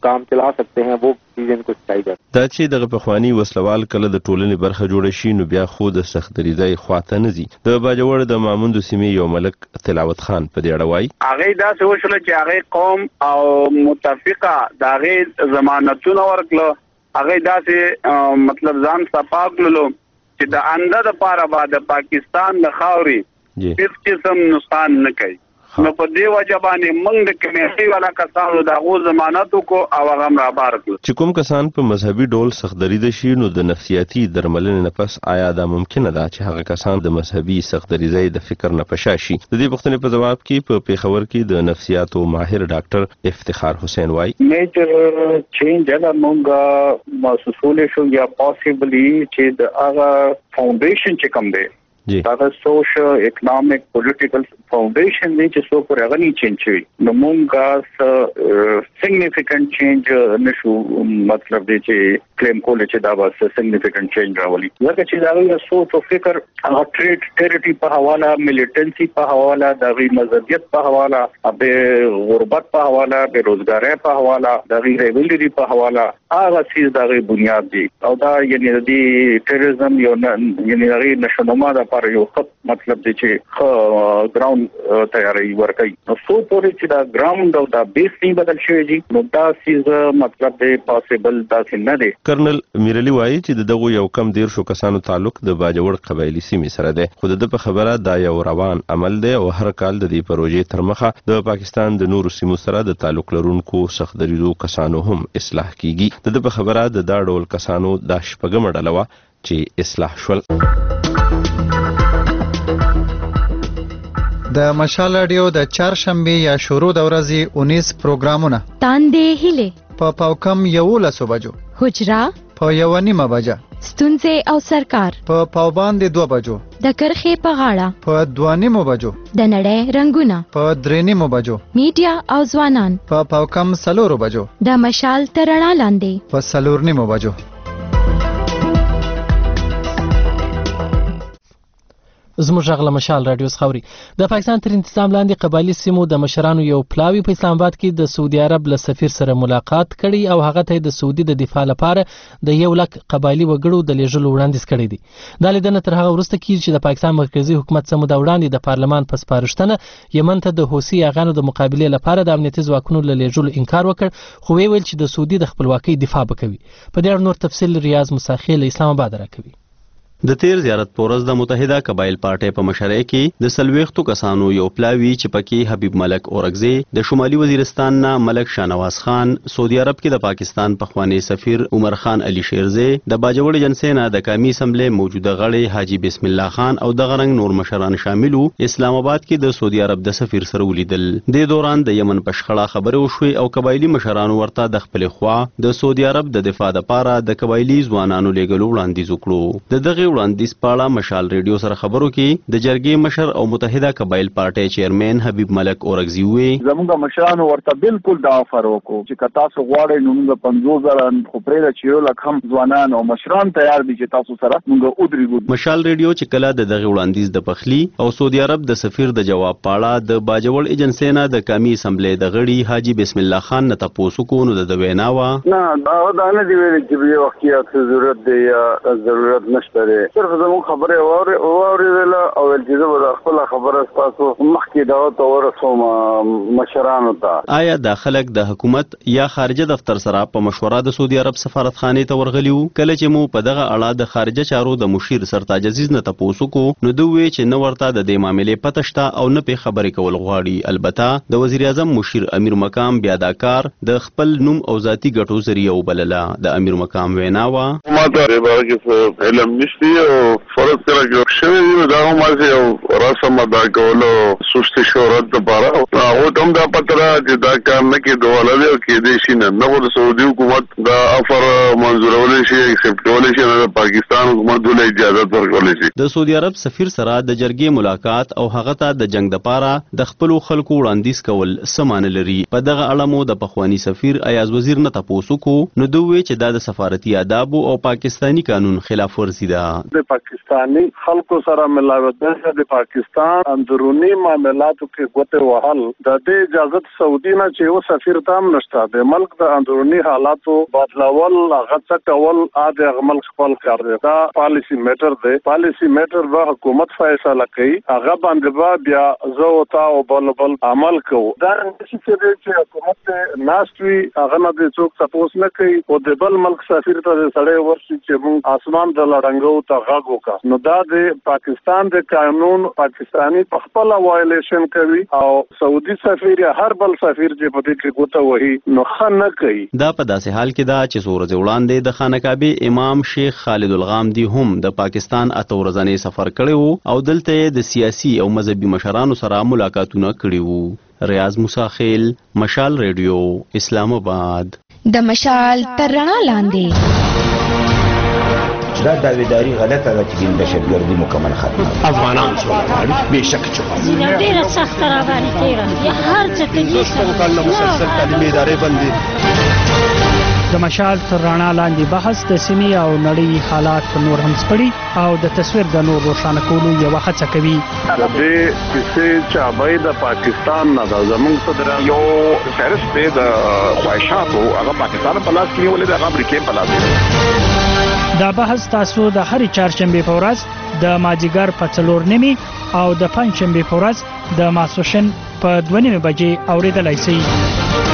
काम चला सकते हैं वो चीज इनको सिखाई जाती دا چې دغه پخوانی وسلوال کله د ټولنې برخه جوړ شي نو بیا خو د سختدریزۍ خواته نه ځي. د باجوړ د ماموند سیمې یو ملک تلاوت خان په دې اړه وایي هغه دا څه وشول چې هغه قوم او متفقه دا هغه ضمانتونه ورکړه هغه دا څه مطلب ځان صفاقلو چې د انده د پاره بعد پاکستان د خاوري هیڅ قسم نقصان نه کوي. نو په دې وجه باندې موږ د کمیټې والا کسانو د هغو ضمانتو کو او هغه برابر کړو. چې کوم کسان په مذهبي ډول سختدریده شي نو د نفسیاتي درملنې نه پس آیا دا ممکنه ده چې هغه کسان د مذهبي سختدریزۍ د فکر نه پشا شي؟ د دې پوښتنې په جواب کې په پیښور کې د نفسیاتو ماهر ډاکټر افتخار حسین وایي میجر چینج هغه موږ محسوسول شو یا پاسبلی چې د هغه فاونډیشن چې کوم دی دا سوشل اکونومیک پولیټیکل فاونډیشن دی چې څو پر هغه نه چینج شي نو موږ سیګنیفیکانت چینج نشو مطلب دی چې کلیم کول چې دا به سیګنیفیکانت چینج راولي ځکه چې دا یو سوچ او فکر هغه ټریټری په حواله ملیټنسي په حواله د غي مذهبیت په حواله به غربت په حواله به روزګارۍ په حواله د غي ریبلری په حواله هغه چیز د غي بنیاد دی او دا یعنی د ټیرریزم یو یعنی د غي نشونما د پر یو خط مطلب دی چې ګراوند تیاری ورکړي نو څو پورې چې دا ګراوند او دا بیس نه بدل شي جی نو دا چیز مطلب دی پاسبل دا نه دی. کرنل میرلی وایي چې دغه یو کم دیر شو کسانو تعلق د باجوړ قبایلی سیمې سره دی خو د په خبره دا یو روان عمل دی او هر کال د دې پروژې تر مخه د پاکستان د نورو سیمو سره د تعلق لرونکو سختدریزو کسانو هم اصلاح کیږي. د په خبره د دا ډول کسانو د شپږم ډله وه چې اصلاح شول. د مشال رادیو د چهارشنبه یا شروع د ورځې 19 پروګرامونه تاندې هله په پاوکم 11 بجو حجرا په 1:30 بجه ستونزې او سرکار په پاوباند 2 بجو د کرخې په غاړه په 2:30 بجو د نړۍ رنگونه په 3:30 بجو میډیا او ځوانان په پاوکم 4 بجو د مشال ترڼا لاندې په 4:30 بجو. زموږ غږ له مشال رادیو خاوري د پاکستان تر انتظام لاندې قبایلی سیمو د مشرانو یو پلاوی په اسلام آباد کې د سعودي عرب له سفیر سره ملاقات کړي او هغه ته د سعودي د دفاع لپاره د 100,000 قبایلی وګړو د لیږلو وړاندیز کړی دی. دا لیدنه تر هغه وروسته کیږي چې د پاکستان مرکزی حکومت سمو د وړاندې د پارلمان په سپارښتنه یمن ته د حوثي اغانو د مقابله لپاره د امنیتي ځواکونو له لیږلو انکار وکړ خو ویل چې د سعودي د خپلواکۍ دفاع وکوي. په دې اړه نور تفصیل ریاض مساخیل اسلام آباد راکوي. د تیر زیارت پورز د متحده قبایل پارټۍ په مشرۍ کې د سلويختو کسانو یو پلاوی چې پکې حبیب ملک اورغزی د شمالي وزیرستان نه ملک شاهنواز خان سعودي عرب کې د پاکستان پخوانی سفیر عمر خان علي شیرزی د باجوړ جنسې نه د قومي اسمبلی موجوده غړی حاجی بسم الله خان او د غرنګ نور مشران شاملو اسلام آباد کې د سعودي عرب د سفیر سره ولیدل. د دوران د یمن په شخړه خبرې وشوې او قبایلی مشرانو ورته د خپل خوا د سعودي عرب د دفاع لپاره د قبایلی ځوانانو لیږلو وړاندیز وکړو. دغه وړاندیز پاړه مشال ریډیو سره خبرو کې د جرګې مشر او متحده قبایل پارټۍ چیرمن حبیب ملک اورغزی وی زموږ مشرانو ورته بالکل دا افر وکړو چې کتا سو غواړي نو موږ 50,000 خو پرې د چیرو لکم ځوانان او مشران تیار دي چې تاسو سره موږ ودرېږو. مشال ریډیو چې کله دغه وړاندیز د پخلی او سعودي عرب د سفیر د جواب پاړه د باجوړ ایجنسی نه د قومي اسمبلی د غړي حاجی بسم الله خان نه تاسو کو نو د ویناوا نه دا نه دی ویل چې یو وخت ضرورت دی یا ضرورت نشته صرف زموږ خبره واورېدل او چې زه به خپل خبره تاسو مخکې دعوت ورسوم مشرانو ته. آیا د خلک د حکومت یا خارجه دفتر سره په مشوره د سعودي عرب سفارتخانه ته ورغلیو کله چې مو په دغه اړه د خارجه چارو د مشیر سرتاج عزیز نه تاسو کو نو دوی چې نو ورته د دې معاملې پتهشته او نه په خبرې کول غواړي. البته د وزیر اعظم مشیر امیر مقام بیا دا کار د خپل نوم او ذاتی ګټو ذریعہ وبلله. د امیر مقام ویناوه ما ته به کې علم نشتی او فرض سره جوړ شوی دی دا هم یو رسم ادا کولو سستی شهرت لپاره او هم دا پتره چې دا کار نه کېدو ولې او کېدې شي نه د سعودي حکومت دا افر منظورول شي ایکسپټ کول شي د پاکستان حکومت له اجازه ورکول شي. د سعودي عرب سفیر سره د جرګې ملاقات او هغه ته د جنگ لپاره د خپل خلکو وړاندیز کول سمانه لري. په دغه اړه مو د پخوانی سفیر ایاز وزیر نه تاسو کو نو دوی چې د سفارتي آداب او پاکستانی قانون خلاف ورزي ده. د پاکستانی خلکو سره ملاوت ده د پاکستان اندرونی معاملاتو کې ګوته وهل د دې اجازه حکومت سعودي نه چې و سفیر تام نشته د ملک د اندرونی حالاتو بدلول هغه څه کول د ملک خپل کار دی دا پالیسی میټر دی پالیسی میټر به حکومت فیصله کوي هغه باندې بیا زه او تا او بل عمل کوو دا چې حکومت ناستوي هغه نه د څوک سپوس نه کوي او د بل ملک سفیر ته سړی ورشي چې موږ اسمان د لړنګو ته غاغو کا نو دا د پاکستان د قانون پاکستانی په خپل وایلیشن کوي او سعودي سفیر یا هر بل سفیر چې په دې کې ګوته وهي نو خنه کوي دا په داسې حال کې دا چې څو ورځې وړاندې د خانقاه امام شیخ خالد الغامدي هم د پاکستان اته ورځنی سفر کړی وو او دلته د سیاسي او مذهبي مشرانو سره ملاقاتونه کړي وو ریاض موسی خیل مشال ریډیو اسلام آباد د مشال تر رڼا لاندې دا داویداری غلطه ده چې د دهشتګردي مکمل ختمه افغانان څومره بېشک چې ډېره سخته را باندې تېره هر څه ته کال مسلسل تعلیمي ادارې بندي د مشال تر رڼا لاندې بحث د سیمې او نړۍ حالات نور هم سپړي او د تصویر د نور روښانه کولو یوه هڅه کوي د دې کیسې چابۍ د پاکستان نه ده زموږ صدر یو فهرست دی د خواهشاتو هغه پاکستان په لاس کې نیولې ده هغه امریکې په لاس کې دا بحث تاسو د هرې چهارشنبې په ورځ د مازدیګر په 4:30 او د پنجشنبې په ورځ د ماسپښین په 2:30 بجې اورېدلای شئ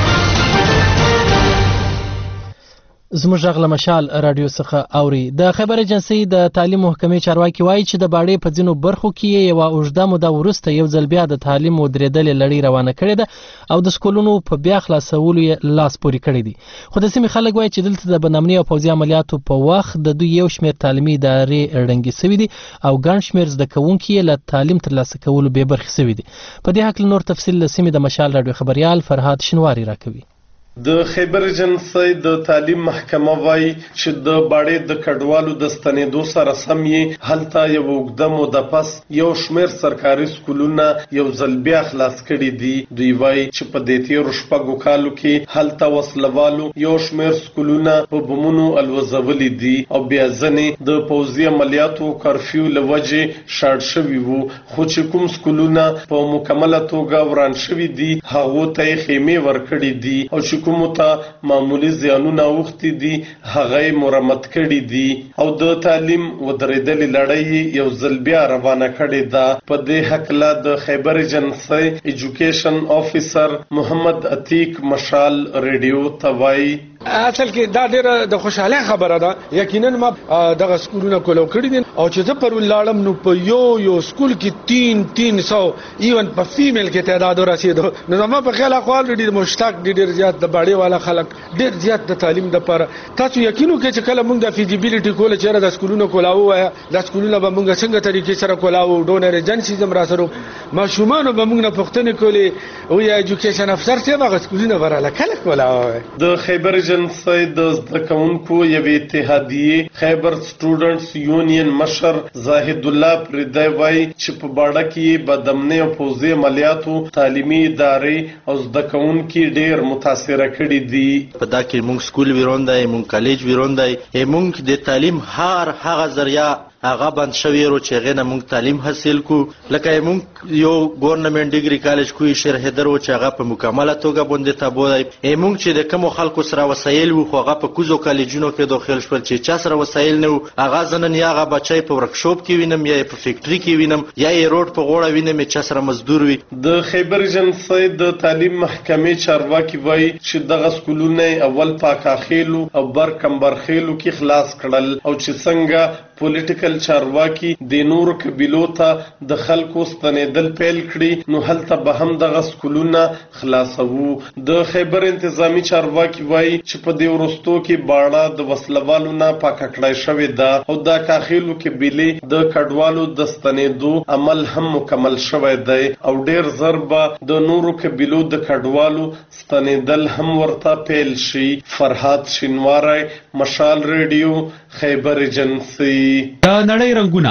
زموږ غږ له مشال رادیو څخه اوري د خیبر ایجنسی د تعلیم محکمې چارواکي وایي چې د باړې په ځینو برخو کې یو اوږده موده وروسته یو ځل بیا د تعلیم ودرېدلې لړۍ روانه کړې ده او د سکولونو په بیا خلاصولو یې لاس پورې کړی دي خو د سیمې خلک وایي چې دلته د بدامنۍ او پوځي عملیاتو په وخت د دوی یو شمېر تعلیمي ادارې ړنګې سوي دي او ګڼ شمېر زده کوونکي یې له تعلیم ترلاسه کولو بې برخې سوي دي په دې هکله نور تفصیل له سیمې د مشال رادیو خبریال فرهاد شنواری راکوي د خیبر ایجنسی د تعلیم محکمه وایي چې د باړې د کډوالو د ستنېدو سره سم یې هلته یو اوږده موده پس یو شمېر سرکاري سکولونه یو ځل بیا خلاص کړي دي دوی وایي چې په دې تېرو شپږو کالو کې هلته وسلوالو یو شمېر سکولونه په بمونو الوځولي دي او بیا ځینې د پوځي عملیاتو کرفیو له وجې شاړ شوي وو خو چې کوم سکولونه په مکمله توګه وران شوي دي هغو ته یې خیمې ورکړي دي او چې کومو ته معمولی زیانونه اوښتي دي هغه یې مرمت کړي دي او د تعلیم ودرېدلې لړۍ یو ځل بیا روانه کړې ده په دې هکله د خیبر ایجنسی ایجوکیشن افیسر محمد عتیق مشال ریډیو ته وایي اصل کې دا ډېره د خوشحالۍ خبره ده یقینا ما دغه سکولونه کولو کړي دي او چې زه پرون لاړم نو په یو سکول کې 300 ایون په فیمیل کې تعداد ورسېدو نو زما په خیال اخوال ډېر مشتاق ډېر زیات د باړې والا خلک ډېر زیات د تعلیم لپاره تاسو یقین وکړئ چې کله موږ د فیزیبিলিټي کوله چې د سکولونو کولاو وای د سکولونو به موږ څنګه طریقې سره کولاو ډونر ایجنسی زم را سره ماشومان به موږ نه پښتنه کولې او یا ایجوکیشن افسر چې هغه سکولونه وراله کله کولاو د خیبر ایجنسی د زده کوونکو یوې اتحادیې خیبر سټوډنټس یونین مشر زاهد الله پردی وایي چې په باړه کې بدامنۍ او پوځي عملیاتو تعلیمي ادارې او زده کوونکي ډېر متاثره کړي دي په دا کې موږ سکول ویروندای موږ کالج ویروندای موږ د تعلیم هغه ذریعہ هغه بند شوی ورو چې غنه موږ تعلیم حاصل کو لکه موږ یو ګورنمنت ډیګري کالج کوی شرح درو چې هغه په مکمله توګه باندې تابوي موږ چې د کوم خلکو سره وسایل وو خو هغه په کوزو کالجونو کې داخل شول چې چا سره وسایل نه هغه ځنن یا هغه بچای په ورکشاپ کې وینم یا په فیکټری کې وینم یا یې روډ په غوړه وینم چې سره مزدور وي د خیبر ایجنسی د تعلیم محکمې چارواکي وایي چې دغه سکولونه اول پاکاخیلو او برکمبرخیلو کې خلاص کړل او چې څنګه پولیټیکل چارواکي د نورو قبیلو ته د خلکو ستنېدل پیل کړي نو هلته به هم دغه سکولونه خلاصوو د خیبر انتظامی چارواکي وایي چې په دې وروستو کې باړه د وسلوالو نه پاکه کړای شوې ده او د کاخیلو قبیلې د کډوالو د ستنېدو عمل هم مکمل شوی دی او ډېر زر به د نورو قبیلو د کډوالو ستنېدل هم ورته پیل شي فرهاد شینواری مشال ریډیو خیبر ایجنسی د نړۍ رنگونه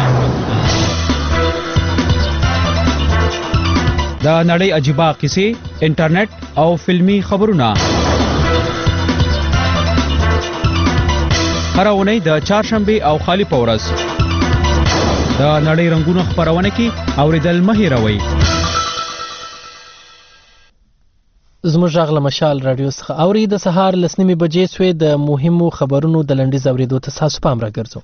د نړۍ عجیبه قصې انټرنیټ او فلمی خبرونه هر اونۍ د چهارشنبه او خالی په ورځ د نړۍ رنگونه خبرونه کې اوریدل مه هېروئ زموږ غږ له مشال رادیو څخه اوري د سهار 9:30 بجې سوې د مهمو خبرونو د لنډیز اورېدو ته تاسو پام راګرځو.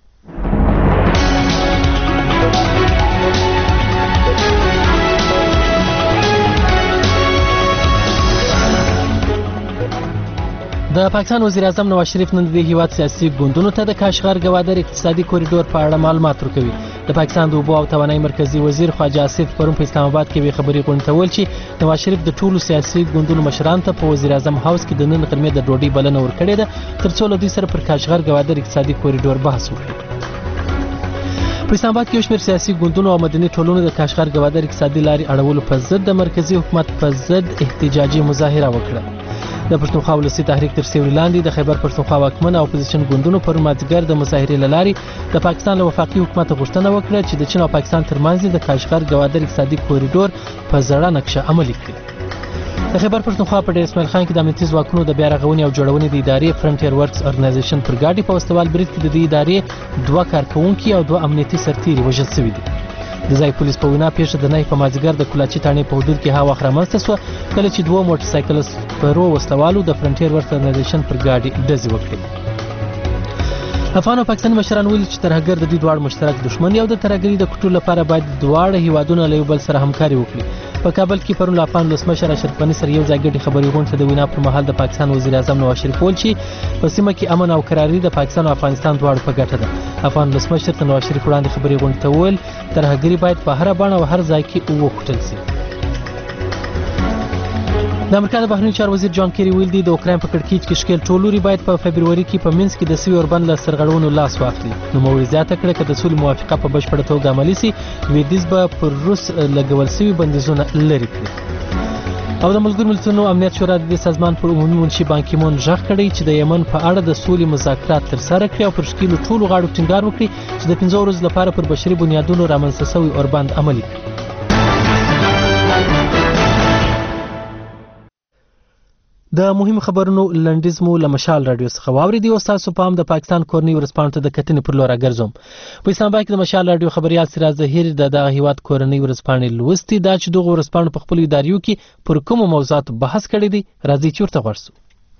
د پاکستان وزیر اعظم نواز شریف نن د هیواد سیاسي ګوندونو ته د کاشغر ګوادر اقتصادي کوریډور په اړه معلومات ورکوي. د پاکستان د اوبو او توانایي مرکزی وزیر خواجه آصف پرون په اسلام آباد کې وی خبري غونډه ته ویل چې نواز شریف د ټولو سیاسي ګوندونو مشرانو ته په وزیر اعظم هاوس کې د نن غرمې د ډوډۍ بلنه ورکړې ده ترڅو له دوی سره پر کاشغر ګوادر اقتصادي کوریډور بحث وکړي. په اسلام آباد کې یو شمېر سیاسي ګوندونو او مدني ټولنو د کاشغر ګوادر اقتصادي لارې اړولو په ضد د مرکزی حکومت په ضد احتجاجي مظاهره وکړه. د پښتونخوا ولسي تحریک تر سیوري لاندې د خیبر پښتونخوا واکمن او اپوزیشن ګوندونو پرون مازدیګر د مظاهرې له لارې د پاکستان له وفاقي حکومت غوښتنه وکړه چې د چین او پاکستان ترمنځ د کاشغر ګوادر اقتصادي کوریډور په زړه نقشه عملي کړي. د خیبر پښتونخوا په ډیر اسماعیل خان کې د امنیتي ځواکونو د بیا رغونې او جوړونې د ادارې فرنټیر ورکس ارګنایزیشن پر ګاډي په وسوال برید کې د دې ادارې 2 کارکونکي او 2 امنیتي سرتیري وژل شوي دي. د ځای پولیس په وینا پیښه د نه په مازدیګر د کولاچي تاڼې په حدود کې هوا رامنځته شوه کله چې 2 موټر سایکل سپرو وسلوالو د فرنټیر ورکس ارګنایزیشن پر ګاډي ډزې وکړې. افغان او پاکستاني مشران ویلي چې ترهګر د دوی دواړو مشترک دښمن یو د ترهګرۍ د کټو لپاره باید دواړه هیوادونه له یو بل سره همکاري وکړي. په کابل کې پرون له افغان ولسمشر اشرف غني سره یو ځای ګډې خبرې غونډه د وینا پر مهال د پاکستان وزیر اعظم نواز شریف ویل چې په سیمه کې امن او کراري د پاکستان او افغانستان دواړو په ګټه ده. افغان ولسمشر ته نواز شریف وړاندې خبرې غونډه ته ویل ترهګري باید په هر بڼه او هر ځای کې وکټل شي. د امریکا د بهرنیو چارو وزیر جان کیری ویل دی د اوکراین په کړکېچ کې ښکېل ټول لوري باید په فبروري کې په مینسک کې د سوي اوربند له سرغړونو لاس واخلي. نوموړي زیاته کړه چې د سولې موافقه په بشپړه توګه عملي شي لویدیځ به پر روس لګول شوي بندیزونه لرې کړي. او د ملګرو ملتونو امنیت شورا د سازمان پر عمومي منشي بان کی مون ژغ کړی چې د یمن په اړه د سولې مذاکرات ترسره کړي او پر ښکېلو ټولو غاړو ټینګار وکړي چې د 15 ورځو لپاره پر بشري بنیادونو رامنځته شوی اوربند عملي کړي. د مهم خبرونو لنډیز مو له مشال رادیو څخه واوریدي او تاسو پام د پاکستان کورنۍ ورسپانټ د کتنې پر لور راګرځوم. په اسلام آباد کې د مشال رادیو خبريال سراج ظهیر د دغه هیواد کورنۍ ورسپانې لوستي دا چې دغه ورسپانې په خپل اداریو کې پر کوم موضوعات بحث کړی دي راځي چورته ورسو.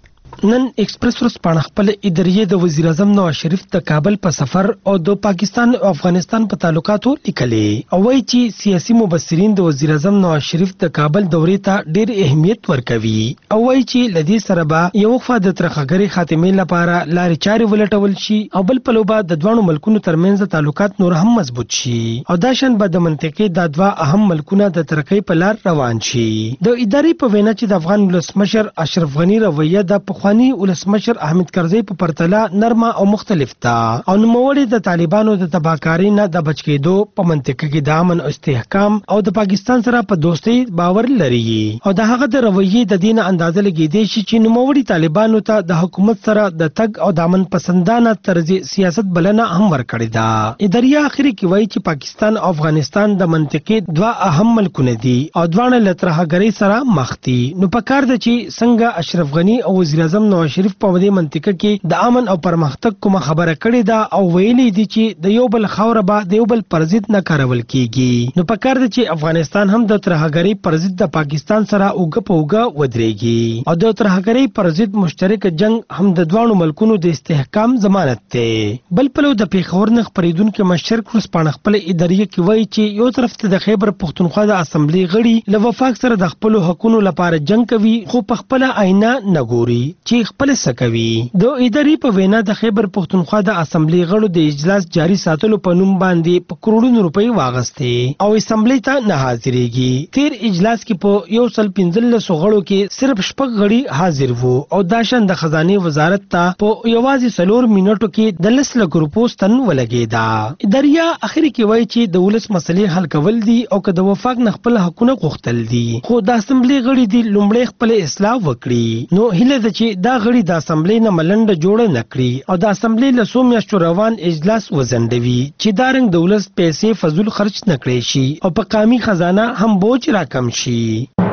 نن ایکسپریس ورسپانې خپل ادارې د وزیر اعظم نواز شریف د کابل په سفر او د پاکستان او افغانستان په تعلقاتو لیکلي او وایي چې سیاسي مبصرین د وزیر اعظم نواز شریف د کابل دورې ته ډېر اهمیت ورکوي او وایي چې لدې سره به یو وخت د ترخګری خاتمې لپاره لارې چارې ولټول شي او بل په لوبه د دوه ملکونو ترمنځ تعلقات نور هم مضبوط شي او دا شان به د منطقې د دوه اهم ملکونو د ترقۍ په لار روان شي. د ادارې په وینا چې د افغان ولسمشر اشرف غني رویه د پخوانی ولسمشر احمد کرزي په پرتله نرمه او مختلف ده او نوموړي د طالبانو د تباکارۍ نه د بچ کېدو په منطقه کې د امن او استحکام او د پاکستان سره په دوستۍ باور لري او د هغه د رویې د دین اندازه لګیدي چې نوموړي طالبانو ته د حکومت سره د تګ او د امن پسندانه طرز سیاست بلنه هم ورکړې ده. ادارې اخري کې وایي چې پاکستان او افغانستان د منطقې دوه اهم ملکونه دي او دواړه له ترهګرۍ سره مخ دي. نو پکار ده چې څنګه اشرف غني او وزیر اعظم نواز شریف په دې منطقه کې د امن او پرمختګ کومه خبره کړې ده او ویلي دي چې د یو بل خوره به د یو بل پر ضد نه کارول کیږي. نو پکار ده چې افغانستان هم د ترهګرۍ پر ضد د پاکستان سره اوګه په اوګه ودرېږي او د ترهګرۍ پر ضد مشترک جنگ هم د دوه ملکونو د استحکام ضمانت ده. بل په لور د پیښور نه خبرېدونکو مشرک ورسپانې خپل ادارې کې وایي چې یو طرف ته د خیبر پښتونخوا د اسمبلی غړي له وفاق سره د خپل حقوقو لپاره جنگ کوي خو په خپل آینه نه ګوري چې خپل سکوي. د ادارې په وینا د خیبر پښتونخوا د اسمبلی غړو د اجلاس جاري ساتلو په نوم باندې په کروڑونو روپۍ واغستې او اسمبلی ته نه حاضرېږي. تیر اجلاس کې په 115 غړو کې صرف شپږ غړي حاضر وو او دا شان د خزانه وزارت ته په یوازې 4 منټو کې د 10 لک روپو ستن ولګېدا. ادارې اخر کې وایي چې د ولس مسلې حل کول دي او که د وفاق نه خپل حقونه غوښتل دي خو د اسمبلی غړي د لومړی خپل اصلاح وکړي. نو هله ده چې دا غړي د اسمبلی نه ملنډه جوړه نکړي او د اسمبلی له څو میاشتو روان اجلاس وزندوي چې دا رنګ د ولس پیسې فضول خرج نکړي شي او په قومي خزانه هم بوج راکم شي.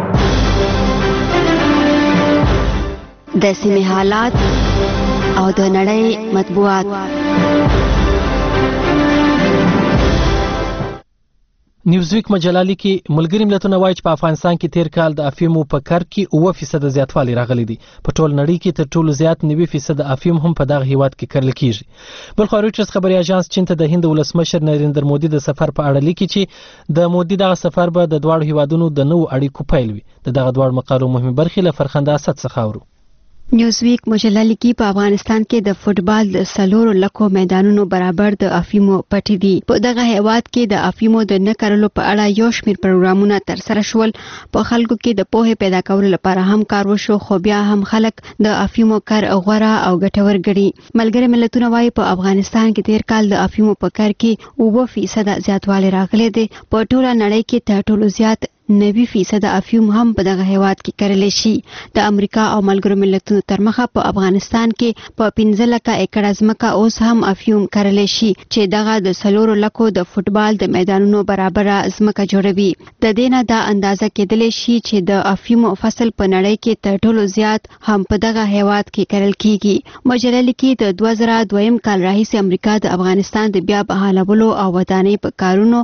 د سیمې حالات او د نړۍ مطبوعات. نیوزویک مجله لیکي ملګري ملتونه وایي چې په افغانستان کې تیر کال د افیمو په کار کې 9% زیاتوالی راغلی دی. په ټول نړۍ کې تر ټولو زیات 90% افیم هم په دغه هیواد کې کرل کیږي. بل خو رویټرز خبري اژانس چین ته د هند ولسمشر نریندر مودي د سفر په اړه لیکي چې د مودي دغه سفر به د دواړو هیوادونو د نوو اړیکو پیل وي. دغه دواړو مقالو مهمه برخې له فرخنده اسد څخه اورو. نیوزویک مجله لیکي په افغانستان کې د فوتبال د 4 لکو میدانونو برابر د افیمو پټي دي. په دغه هیواد کې د افیمو د نه کارولو په اړه یو شمېر پروګرامونه ترسره شول. په خلکو کې د پوهې پیدا کولو لپاره هم کار وشو، خو بیا هم خلک د افیمو کار غوړه او ګټور ګڼي. ملګري ملتونه وايي په افغانستان کې تیر کال د افیمو په کار کې 9% زیاتوالی راغلی دی. په ټوله نړۍ کې تر ټولو زیات 90% افیوم هم په دغه هیواد کې کرل شي. د امریکا او ملګرو ملتونو تر مخه په افغانستان کې په 15 لکه ایکړه ځمکه اوس هم افیوم کرل شي چې دغه د 4 لکو د فوتبال د میدانونو برابر ځمکه جوړوي. د دې نه دا اندازه کېدلی شي چې د افیوم فصل په نړۍ کې تر ټولو زیات هم په دغه هیواد کې کرل کیږي. مجله لیکي د 2002 کال راهیسې امریکا د افغانستان د بیا بحالولو او ودانۍ په کارونو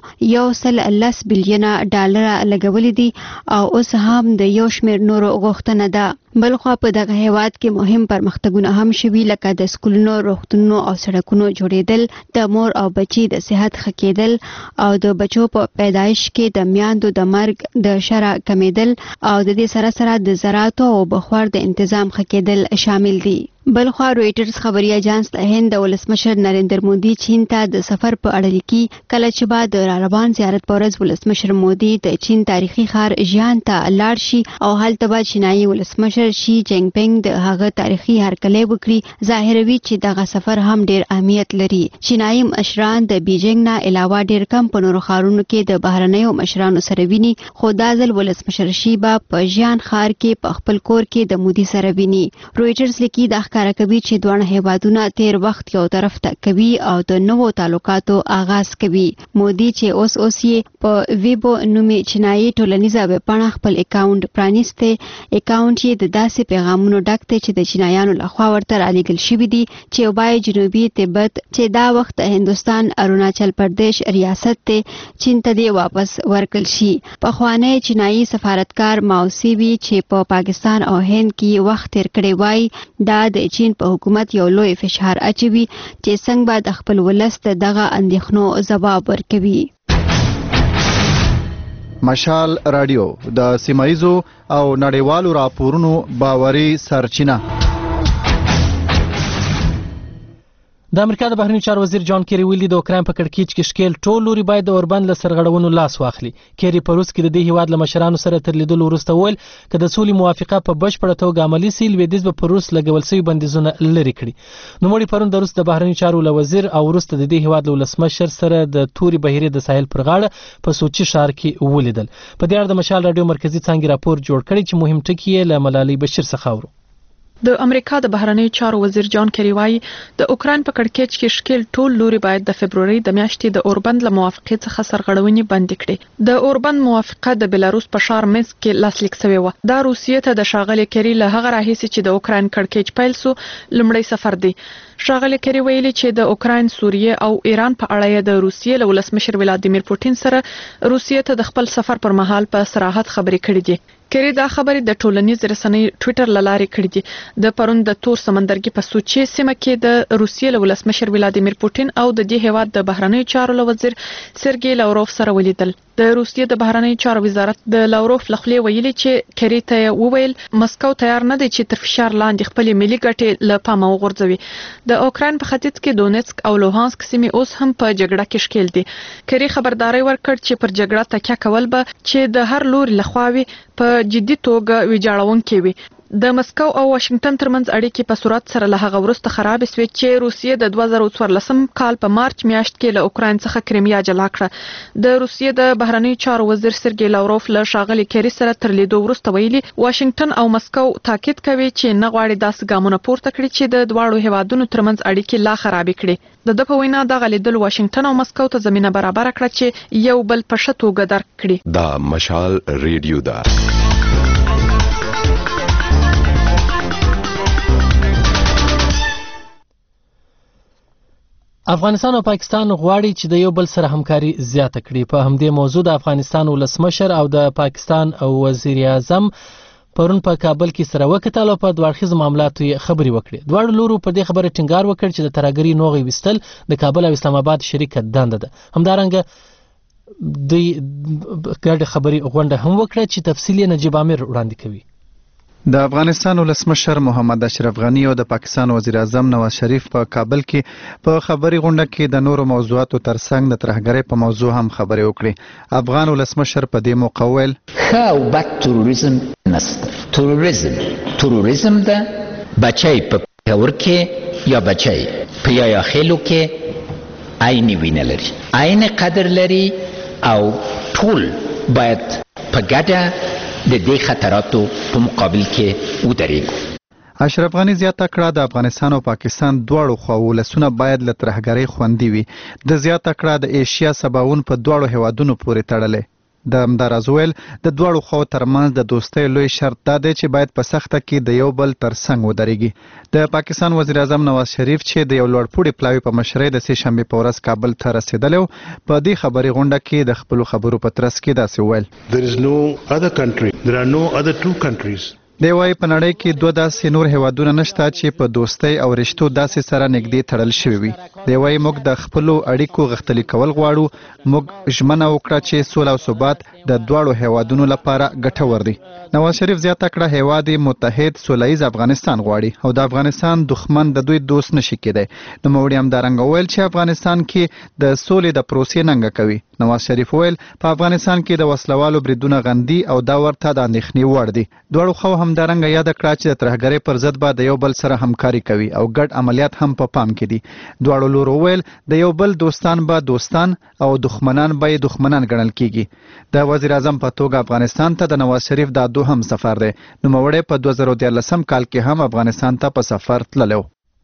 110 بلین ډالر لګولي دي او اوس هم د یو شمېر نورو غوښتنه ده. بلخوا په دغه هیواد کې مهم پرمختګونه هم شوي، لکه د سکولونو، روغتونونو او سړکونو جوړېدل، د مور او بچي د صحت ښه کېدل او د بچو په پیدایش کې د میاندو د مرګ د شرح کمیدل او د دې سره سره د زراعتو او بخار د تنظیم ښه کېدل شامل دي. بلخوا رویټرز خبري اژانس د هند د ولسمشر نریندر مودي چین ته د سفر په اړه لیکي. کله چې بعد د روان زیارت په ورځ ولسمشر مودي د چین تاریخي ښار ژیان ته لاړ شي او هلته به چینایي ولسمشر شي جینګ پینګ د هغه تاریخي هرکلی وکړي. ظاهروي چې دغه سفر هم ډیر اهمیت لري. چینایي مشران د بیجینګ نه علاوه ډیر کم په نورو ښارونو کې د بهرنیو مشرانو سره ویني، خو دا ځل ولسمشر شي به په ژیان ښار کې په خپل کور کې د مودي سره ویني. رویټرز لیکي د ښکارا کوي چې دوه هیوادونه تیر وخت یو طرف ته کوي او د نوو تعلقاتو آغاز کوي. مودي چې اوس یې په ویبو نومي چینایي ټولنیزه ویبپاڼه خپل اکاونټ پرانیسته. اکاونټ یې د داسې پیغامونو ډک دی چې د چینایانو لخوا ورته رالیږل شوي دي چې وبای جنوبي تبت چې دا وخت هندستان اروناچل پردیش ریاست ته چین ته دی واپس ورکړل شي. پخوانی چینایي سفارتکار ماوسیوي چې په پاکستان او هند کې وخت تیر کړی وای، دا د چین په حکومت یو لوی فشار اچوي چې څنګه به د خپل ولست دغه اندېښنو ځواب ورکوي. مشال رادیو د سیمایزو او نړیوالو راپورونو باوري سرچینه. د امریکا د بهرنیو چارو وزیر جان کیری ویلي د اوکراین په کړکېچ کې شکیل ټول لوري باید د اوربند له سرغړونو لاس واخلي. کیری په روس کې د دې هیواد له مشرانو سره تر لیدلو وروسته ویل که د سولې موافقه په بشپړه توګه عملي سي، لویدیځ به په روس لګول شوي بندیزونه لرې کړي. نوموړي پرون د روس د بهرنیو چارو له وزیر او وروسته د دې هیواد له ولسمشر سره د توري بهیرې د ساحل پر غاړه په سوچي ښار کې ولیدل. په دې اړه د مشال رادیو مرکزي څانګې راپور جوړ کړی چې مهم ټکي یې له ملالۍ بشیر څخه اورو. د امریکا د بهرنیو چارو وزیر جان کیری وایي د اوکراین په کړکېچ کې شکیل ټول لوري باید د فبروري د میاشتې د اوربند له موافقې څخه سرغړونې بند کړي. د اوربند موافقه د بلاروس په ښار مینسک کې لاسلیک شوې و. دا روسیې ته د ښاغلي کیری له هغه راهیسې چې د اوکراین کړکېچ پیل سو لومړی سفر دی. ښاغلي کیری ویلي چې د اوکراین، سوریه او ایران په اړه د روسیې له ولسمشر ولادیمیر پوتین سره روسیې ته د خپل سفر پر مهال په صراحت خبرې کړې دي. کیری دا خبرې د ټولنیز رسنۍ ټوئیټر لارې کړې دي. د پرون د تور سمندرګي په سوچي سیمه کې د روسیې له ولسمشر ولادیمیر پوتین او د دې هیواد د بهرنیو چارو له وزیر سرګی لاوروف سره ولیدل. د روسیې د بهرنیو چارو وزارت د لاوروف لخوا ویلي چې کیری ته وویل مسکو تیار نه دی چې تر فشار لاندې خپل ملي ګټې له پامه وغورځوي. د اوکراین په ختیځ کې دونیتسک او لوهانسک سیمې اوس هم په جګړه کې شکیل دي. کیری خبرداري ورکړ چې پر جګړه تکیه کول به چې د هر لوري لخواوي په جدي توګه ویجاړونکې وي. د مسکو او واشنگټن ترمنځ اړیکې په سرعت سره له هغه وروسته خراب شوې چې روسیې د 2014 کال په مارچ میاشت کې له اوکراین څخه کریمیا جلا کړه. د روسیې د بهرنیو چارو وزیر سرګی لاوروف له ښاغلي کیری سره تر لیدو وروسته ویلي واشنگټن او مسکو تاکید کوي چې نه غواړي داسې ګامونه پورته کړي چې د دواړو هیوادونو ترمنځ اړیکې لا خرابې کړي. د په وینا دغه لیدل واشنگټن او مسکو ته زمينه برابر کړه چې یو بل په ښه توګه درک کړي. دا مشال ریډیو دا افغانستان او پاکستان غواړي چې د یو بل سره همکاري زیاته کړي. په همدې موضوع د افغانستان ولسمشر او د پاکستان وزیر اعظم پرون په کابل کې سره وکتل او په دوه اړخیزو معاملاتو یې خبرې وکړې. دواړو لورو پر دې خبره ټینګار وکړ چې د ترهګرۍ نوغې ویستل د کابل او اسلام آباد شریکه دنده ده. همدارنګه دوی ګډه خبري غونډه هم وکړه چې تفصیل یې نجیب امیر وړاندې کوي. د افغانستان ولسمشر محمد اشرف غنی او د پاکستان وزیر اعظم نواز شریف په کابل کې په خبري غونډه کې د نورو موضوعاتو ترڅنګ د ترهګرۍ په موضوع هم خبرې وکړې. افغان ولسمشر په دې موقع وویل ښه او بد تروریزم نشته. تروریزم ده بچی په پېښور کې یا بچی په یا خېلو کې عیني وینه لري، عین قدر لري او ټول باید په ګډه د دې خطراتو په مقابل کې ودرېږو. اشرف غنی زیاته کړه د افغانستان او پاکستان دواړو خواو ولسونه باید له ترهګرۍ خوندي وي. د زیاته کړه د ایشیا سباون په دواړو هیوادونو پورې تړلې. د همداراز ویل د دواړو خواو ترمنځ د دوستۍ لوی شرط دا دی چې باید په سخته کې د یو بل ترڅنګ ودرېږي. د پاکستان وزیر اعظم نواز شریف چې د یو لوړپوړي پلاوي په مشرۍ د سې شنبې په ورځ کابل ته رسېدلی و، په دې خبري غونډه کې د خپلو خبرو په ترڅ کې داسې وویل دی وايي په نړۍ کې دوه داسې نور هیوادونه نشته چې په دوستۍ او رشتو داسې سره نږدې تړل شوي وي. دی وايي موږ د خپلو اړیکو غښتلي کول غواړو. موږ ژمنه وکړه چې سوله او ثبات د دواړو هیوادونو لپاره ګټور دی. نواز شریف زیاته کړه هیواد متحد سوله ییز افغانستان غواړي او د افغانستان دښمن د دوی دوست نشي کېدی. نوموړي همدارنګه وویل چې افغانستان کې د سولې د پروسې ننګه کوي. نواز شریف وویل په افغانستان کې د وسلوالو بریدونه غندي او دا ورته د اندېښنې وړ دي. دواړو خواو همدارنګه یاد کړه چې د ترهګرۍ پر ضد به د یو بل سره همکاري کوي او ګډ عملیات هم په پام کې دي. دواړو لورو وویل د یو بل دوستان به دوستان او دښمنان به یې دښمنان ګڼل کیږي. د وزیر اعظم په توګه افغانستان ته د نواز شریف دا دوهم سفر دی. نوموړی په 2013 کال کې هم افغانستان ته په سفر تللی و.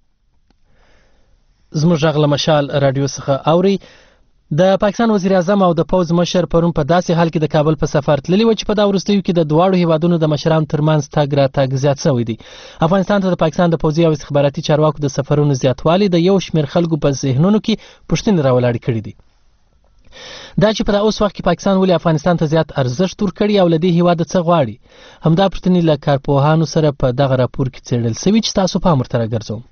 زموږ غږ له مشال راډیو څخه اوري. د پاکستان وزیر اعظم او د پوز مشر پرون په داسې حال کې د کابل په سفر تللی و چې په دا وروستیو کې د دواړو هیوادونو د مشرانو ترمنځ تګ راتګ زیات شوی دی. افغانستان ته د پاکستان د پوځي او استخباراتي چارواکو د سفرونو زیاتوالی د یو شمېر خلکو په ذهنونو کې پوښتنې راولاړې کړې دي. دا چې په اوس وخت کې پاکستان ولې افغانستان ته زیات ارزښت ورکړي او له دې هیواده څه غواړي، همدا پوښتنې له کارپوهانو سره په دغه راپور کې څېړل شوي چې تاسو پام ورته راګرځوم.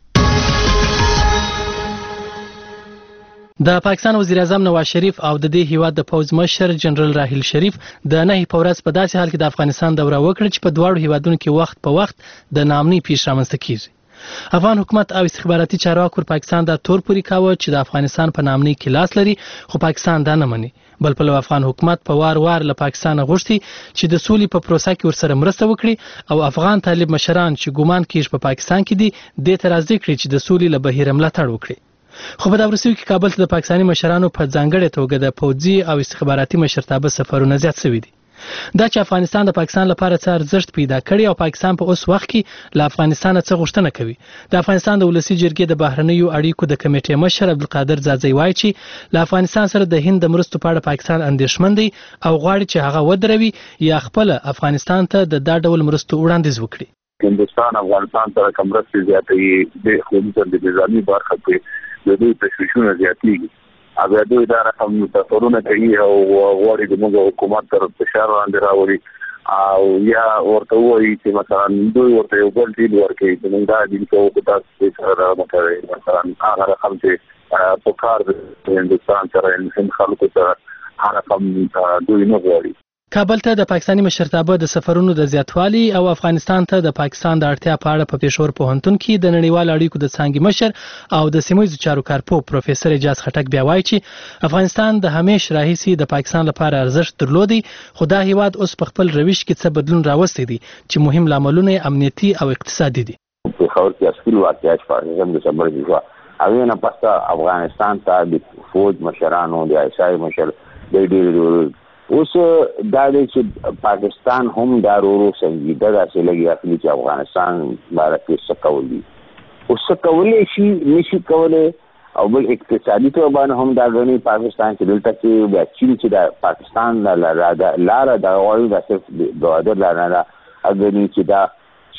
د پاکستان وزیر اعظم نواز شریف او د دې هیواد د پوز مشر جنرال راحیل شریف د نهي په ورځ په داسې حال کې د افغانستان دوره وکړه چې په دواړو هیوادونو کې وخت په وخت د ناامنۍ پیښې رامنځته کیږي. افغان حکومت او استخباراتي چارواکو پر پاکستان دا تور پوري کاوه چې د افغانستان په ناامنۍ کې لاس لري، خو پاکستان دا نه مني. بل پلو افغان حکومت په وار له پاکستان غوښتي چې د سولې په پروسه کې ورسره مرسته وکړي او افغان طالب مشران چې ګومان کیږي په پاکستان کې دي دې ته راضي کړي چې د سولې له بهیر ملاتړ وکړي. خو په دا وروستیو کې کابل ته د پاکستاني مشرانو په ځانګړې توګه د پوځي او استخباراتي مشرتابه سفرونه زیات شوي دي. دا چې افغانستان د پاکستان لپاره څه ارزښت پیدا کړي او پاکستان په اوس وخت کې له افغانستان څخه غوښتنه کوي. د افغانستان د ولسی جرګې د بهرنیو اړیکو د کمیټې مشر عبدالقادر زازی وایي چې له افغانستان سره د هند د مرستو په اړه پاکستان اندېښمن دی او غواړي چې هغه ودروي یا خپل افغانستان ته د دا ډول مرستو وړاندیز وکړي. هندستان افغانستان سره کوم مرستې زیاتې د خصوصا د نظامی برخه کې د دوی تشویشونه زیاتېږي. هغه دوی دا رقم تفورونه کوي او غواړي د موږ حکومت تر فشار لاندې راوړي او یا ورته وایي چې مثلا دوی ورته یو بل ډیل ورکوي چې موږ دا ډیل کوو که تاسو سره مکوئ. مثلا هغه رقم چې په کار د هندوستان سره هند خلکو سره هغه رقم دوی نه غواړي. کابل ته د پاکستاني مشرتابه د سفرونو د زیاتوالي او افغانستان ته د پاکستان د اړتیا په اړه په پېښور پوهنتون کې د نړیوالو اړیکو د څانګې مشر او د سیمه‌ییزو چارو کارپوه پروفیسور اجاز خټک بیا وایي چې افغانستان د همیش راهیسې د پاکستان لپاره ارزښت درلودي، خو دا هیواد اوس په خپل روش کې څه بدلون راوستی دي چې مهم لاملونه امنیتي او اقتصادي دي. په خاور کې اصلي واقعیت فارغم د صبر دي او نه پسته افغانستان ته د فوج مشرانو د ایسای مشر د ډېر اوس دا دی چې پاکستان هم دا ورو سنجیده داسې لګي اخلي چې افغانستان باره کې څه کولی او څه کولی شي نشي کولی او بل اقتصادي توګه باندې هم دا غني پاکستان چې دلته کې بیا چین چې د پاکستان لاره دا غواړي دا صرف بهادر لاره دا غني چې دا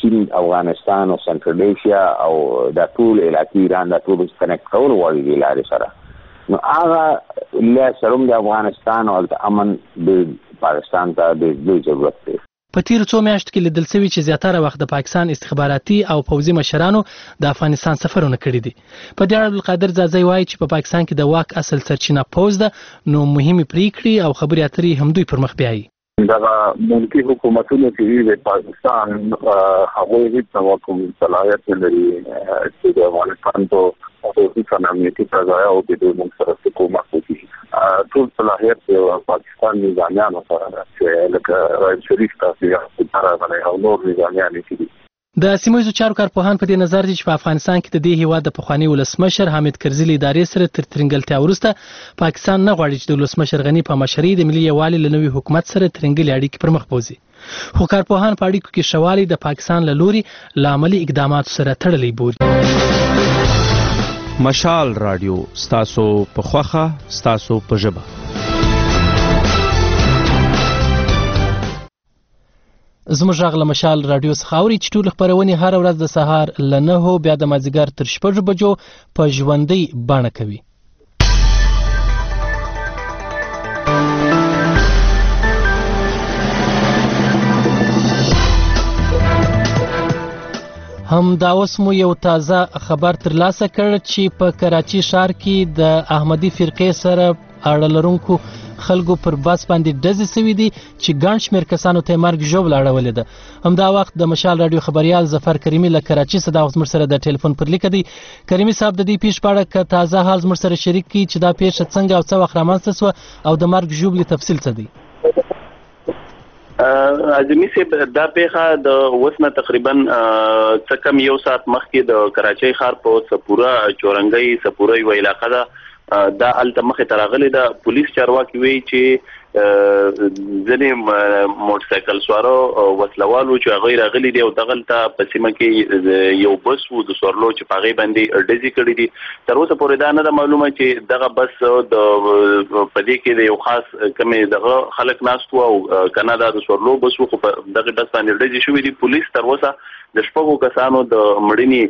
سیند افغانستان او سنټرل ایشیا او د ټول علاقې ایران د ټول کنیکټ کول غواړي د لارې سره نو هغه له سروم د افغانستان او د امن د پاکستان ته د ضرورت دی په تیر څو میاشتو کې لیدل شوی چې زیاتره وخت د پاکستان استخباراتي او پوځي مشرانو د افغانستان سفرونه کړي دي په دې اړه عبدالقادر زازی وایي چې په پاکستان کې د واک اصل سرچینه پوځ ده نو مهمه پریکړې او خبرې اترې هم دوی پر مخ بیایي دا ملکی حکومتونو کې د پاکستان هغه هیڅ نو کوم صلاحیت لري چې د افغانستان په خصوصي امنیتي فضا او د منصرف حکومت کې ټول صلاحیت پاکستان نظامیانو سره چې لکه رئیس شریف تاسو یې راغلی او نور نظامیان دي د سیمایي چارو کارپوهان په دې نظر دي چې په افغانستان کې د دې هیواد د پخوانی ولسمشر حامد کرزي ادارې سره تر ترنګلتیا وروسته پاکستان نه غواړي چې د ولسمشر غنی په مشرۍ د ملي یووالي له نوي حکومت سره ترنګلې اړیکې پر مخ بوزي خو کارپوهان په اړیکو کې شوالي د پاکستان له لوري له عملي اقداماتو سره تړلې بولي مشال رادیو ستاسو په خوخه ستاسو په ژبه زموږ غږ له مشال رادیو څخه اوري چې ټول خبرونه هر ورځ د سهار له 9 بیا د مازیګر تر 6 بجو په ژوندۍ بڼه کوي هم دا اوس مو یو تازه خبر ترلاسه کړ چې په کراچي ښار کې د احمدي فرقې سره اړه لرونکو خلکو پر بس باندې ډزې سوي دي چې ګڼ شمېر کسانو ته مرګ ژوبله اړولې ده همدا وخت د مشال رادیو خبریال ظفر کریمي له کراچي څخه دا وخت زموږ سره د ټلیفون پر لیکه دی کریمي صاحب د دې پیښې په اړه که تازه حال زموږ سره شریک کړي چې دا پیښه څنګه او څه وخت رامنځته شوه او د مرګ ژوبلې تفصیل څه دی اعظمي صاحب دا پیښه د وسنه تقریبا څه کم یو ساعت مخکې د کراچۍ ښار په سپوره چورنګۍ سپوره یو علاقه ده دا الته مخه ترغلې ده پولیس چارواکي وی چې ځنې موټر سایکل سوارو وسلوالو چې غیر غلي دی او دغلته په سیمه کې یو بس وو د سورلو چې پاغي باندې ډزې کړې دي تر اوسه پورې دا نه معلومه چې دغه بس د پدې کې یو خاص کمې دغه خلک ناستو او کاناډا د سورلو بس وو په دغه بس باندې ډزې شوې دي پولیس تر اوسه د شپږو کسانو د مړینې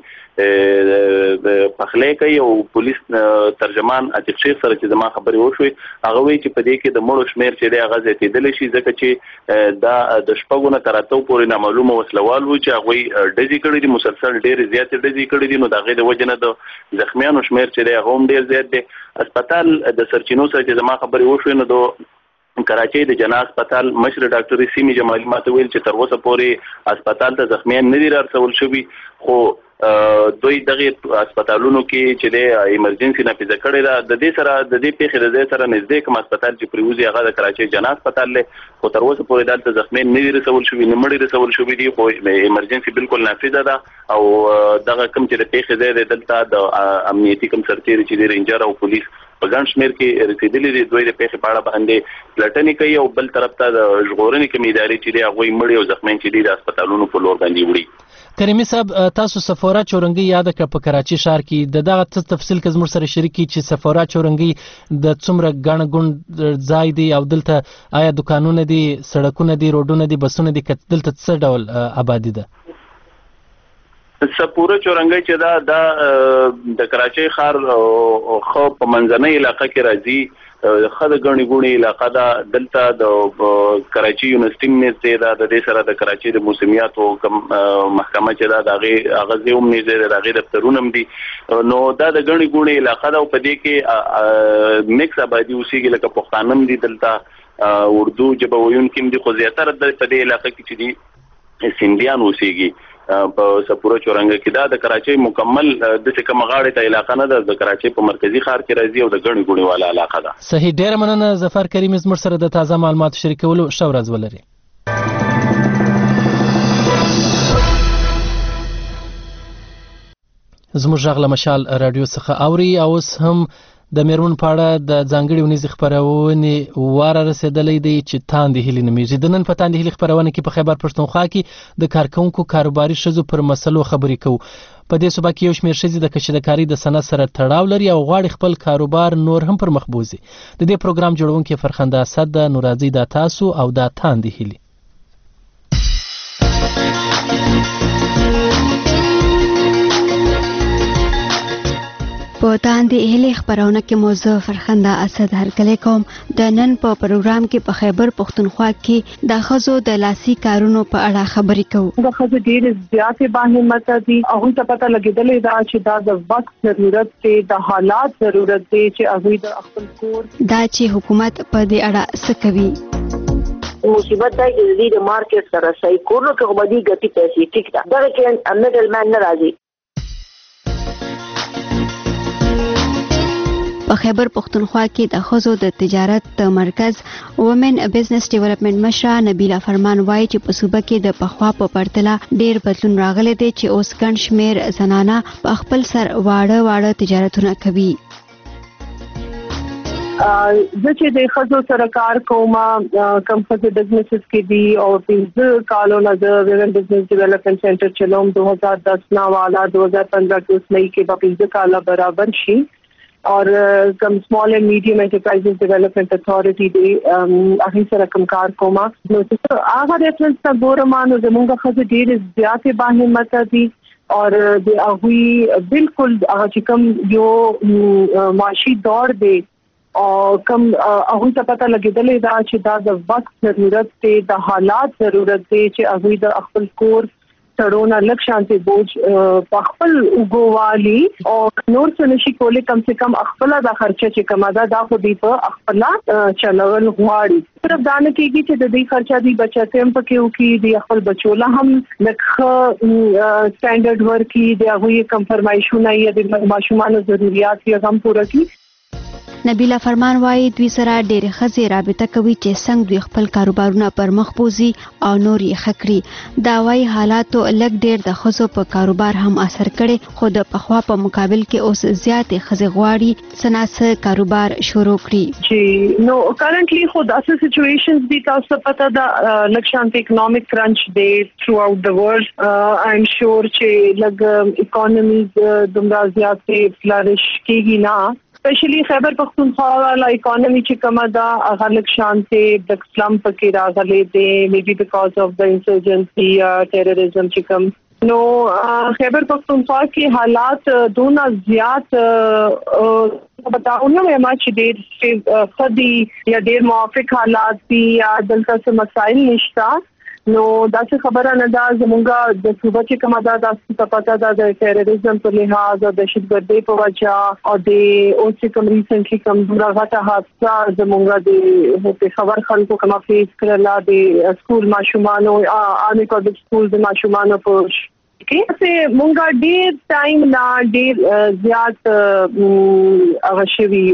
پخلې کوي او پولیس ترجمان عتیق شیخ سره چې زما خبرې وشوي هغه وی چې په دې کې د مړو شمیر چې دی هغه زیاتېدل شي ځکه چې دا د شپږو نه تر اتو پورې نامعلومه وسلوال وو چې هغه ډزې کړې دي مسلسل ډېر زیاتې ډزې کړې دي نو د هغې د وجې نه د زخمیانو شمیر چې دی هغه هم ډېر زیات دی هسپتال د سرچینو سره چې زما خبرې وشوي نو د کراچۍ د جنا هسپتال مشر ډاکټر سیمي جمالي ماته ویل چې تر اوسه پورې هسپتال ته زخمیان نه دي رسول شوي خو دوی دغه هسپتالونو کې چې د ایمرجنسي نافذه کړې ده د دې سره د دې پیښې د دې سره نږدې کوم هسپتال چې پریوزي هغه د کراچۍ جنا هسپتال له خو تر اوسه پورې دلته زخمیان نه دي رسول شوي نه مړي رسول شوي دي خو ایمرجنسي بالکل نافذه ده او دغه کوم چې د پیښې ده دلته د امنیتي کوم سرتیري چې د رینجر او پولیس په ګڼ شمېر کې رسېدلي دي دوی د پیښې په اړه باندې پلټنې کوي او بل طرف ته د ژغورنې کومې ادارې چې دي هغوی مړي او زخمیان چې دي د هسپتالونو په لور باندې وړي کریمي صاحب تاسو سفوره چورنګي یاد کړ په کراچي ښار کې دغه تفصیل کې زموږ سره شریک کی چې سفوره چورنګي د څومره غاڼه ګوند ځای دی او دلته آیا دکانونه دي سړکونه دي روډونه دي بسونه دي دلته څه ډول آبادی ده سپوره چورنګي چې دا د کراچۍ ښار خو په منځنۍ علاقه کې راځي خد غنی ګونی علاقه دا دلته د کراچي یونیورسيټي نه دا د دې سره د کراچي د موسمیات او محکمه چې دا دغه اغاز هم نه زیاده دغه دفترونه هم دي نو دا د غنی ګونی علاقه دا په دې کې میکس آبادی اوسېږي لکه پښتانم دي دلته اردو جبه ویونکي دي خو زیاتره د دې علاقه کې چې دي سیندیان اوسېږي په سپوره چورنګ کې دا د کراچۍ مکمل د څه کوم غاړې ته علاقه نه ده د کراچۍ په مرکزی ښار کې راځي او د غنی ګونی والا علاقه ده صحیح ډیر مننه ظفر کریم زموږ سره د تازه معلوماتو شریکولو ښه ورځ ولري زموږ غږ له مشال رادیو څخه اوري او اوس هم د میرمن پاړه د ځانګړي ونیز خبرونه واره رسیدلې دي چې تاندې هلي نمیږي د نن په تاندې هلي خبرونه کې په خیبر پښتونخوا کې د کارکونکو کاروباري شذو پر مسلو خبرې کوو په دې صوبه کې یو شمېر ښځې د کشیدکاري د صنعت سره تړاو لري او غواړي خپل کاروبار نور هم پر مخ بوزي د دې پروګرام جوړونکي فرخنده اسد د نورازي د تاسو او د تاندې هلي په تاندې هلي خبرونه کې موضوع فرخنده اسد هرکلی کوم د نن په پروګرام کې په خیبر پختونخوا کې د خزو د لاسي کارونو په اړه خبرې کوو. د خزو ډېر زیاتې باهمته دي او ته پته لګیدلې دا چې دا د وخت ضرورت دی، د حالات ضرورت دی چې هغه د خپل کور دا چې حکومت په دې اړه څه کوي. مصیبت دا چې د مارکیټ سره صحیح کورونو کې غوډي ګټي پیسې ټیک ده دا کې میډل مین نه راځي. په خیبر پختونخوا کې د ښځو د تجارت مرکز وومن بزنس ډیولپمنٹ مشره نبیله فرمان وایي چې په صوبه کې د پخوا په پرتله ډیر بدلون راغلی دی چې اوس ګڼ شمېر زنانه په خپل سر واړه تجارتونه کوي. زه چې د ښځو سره کار کوم کم ښځې بزنسز کې دي او 15 کالو نه د وومن بزنس ډیولپمنٹ سنټر چلوم 2010 نه والا 2015 کې اوس مئی کې په 15 کاله برابر شي और कम small and medium enterprises development authority दे अही सर कम कार कोमा नो तो आगा रेफरेंस ता गोरमान जमुंगा खजे ढेर ज्यादा बाहिमत दी और दे अही बिल्कुल कम यो माशी दौड़ दे और कम अही ता पता लगे दा چې دا د وخت ضرورت دی، د حالات ضرورت دی چې अही د خپل کور سړونه لک شانتي بوج په خپل وګوالي او نور څه نشي کولای کم سے کم خپل د خرچه چې کماده دا خو دی په خپل چلول غواړي. صرف دا نه کېږي چې د دې خرچه دی بچته هم پکې وکي دی خپل بچوله هم لکه سټانډرډ ورکی دی هغه کم فرمایشونه یا د ماشومان ضرورت یې هم پوره کړي. نبیله فرمان وایي دوی سره ډېر ښځې رابطه کوي چې څنګه دوی خپل کاروبارونه پر مخ بوزي او نور یې ښه کړي. دا وایي حالاتو لږ ډېر د ښځو په کاروبار هم اثر کړی خو د پخوا په مقابل کې اوس زیاتې ښځې غواړي څه کاروبار شروع کړي. جی نو کرنټلی خو داسې سچویشنز دي تاسو پته دا لږ شانتي اکونومیک کرنچ دی تھرو آوټ د ورلد آی ایم شور چې لږ اکونومیز دومره زیاتې فلریش کېږي نه स्पेशली खैबर पख्तूनख्वा वाला इकोनॉमी چې کومه دا هغه لک شانته د اسلام پکې راغلي دي میبي بیکاز اف د انسرجنسي ټیرریزم چې کوم نو خیبر پختونخوا کې حالات دونا زیات बताऊँ मैं چې ډېر خدي یا ډېر موافق حالات دي یا دلته څه مسائل نشتا نو دا څه خبره نه ده زمونږه د صوبه چې کومه ده د پتا ده د ټیرریزم په لحاظ او دهشتګردۍ په وجه او د اوس چې کوم ریسنټلی کوم راغته حادثه زمونږه د خبر خلکو کومه فیس کړله د سکول ماشومان او آرمي پبلک سکول د ماشومان په کې چې مونږه ډېر ټایم نه ډېر زیات هغه شوي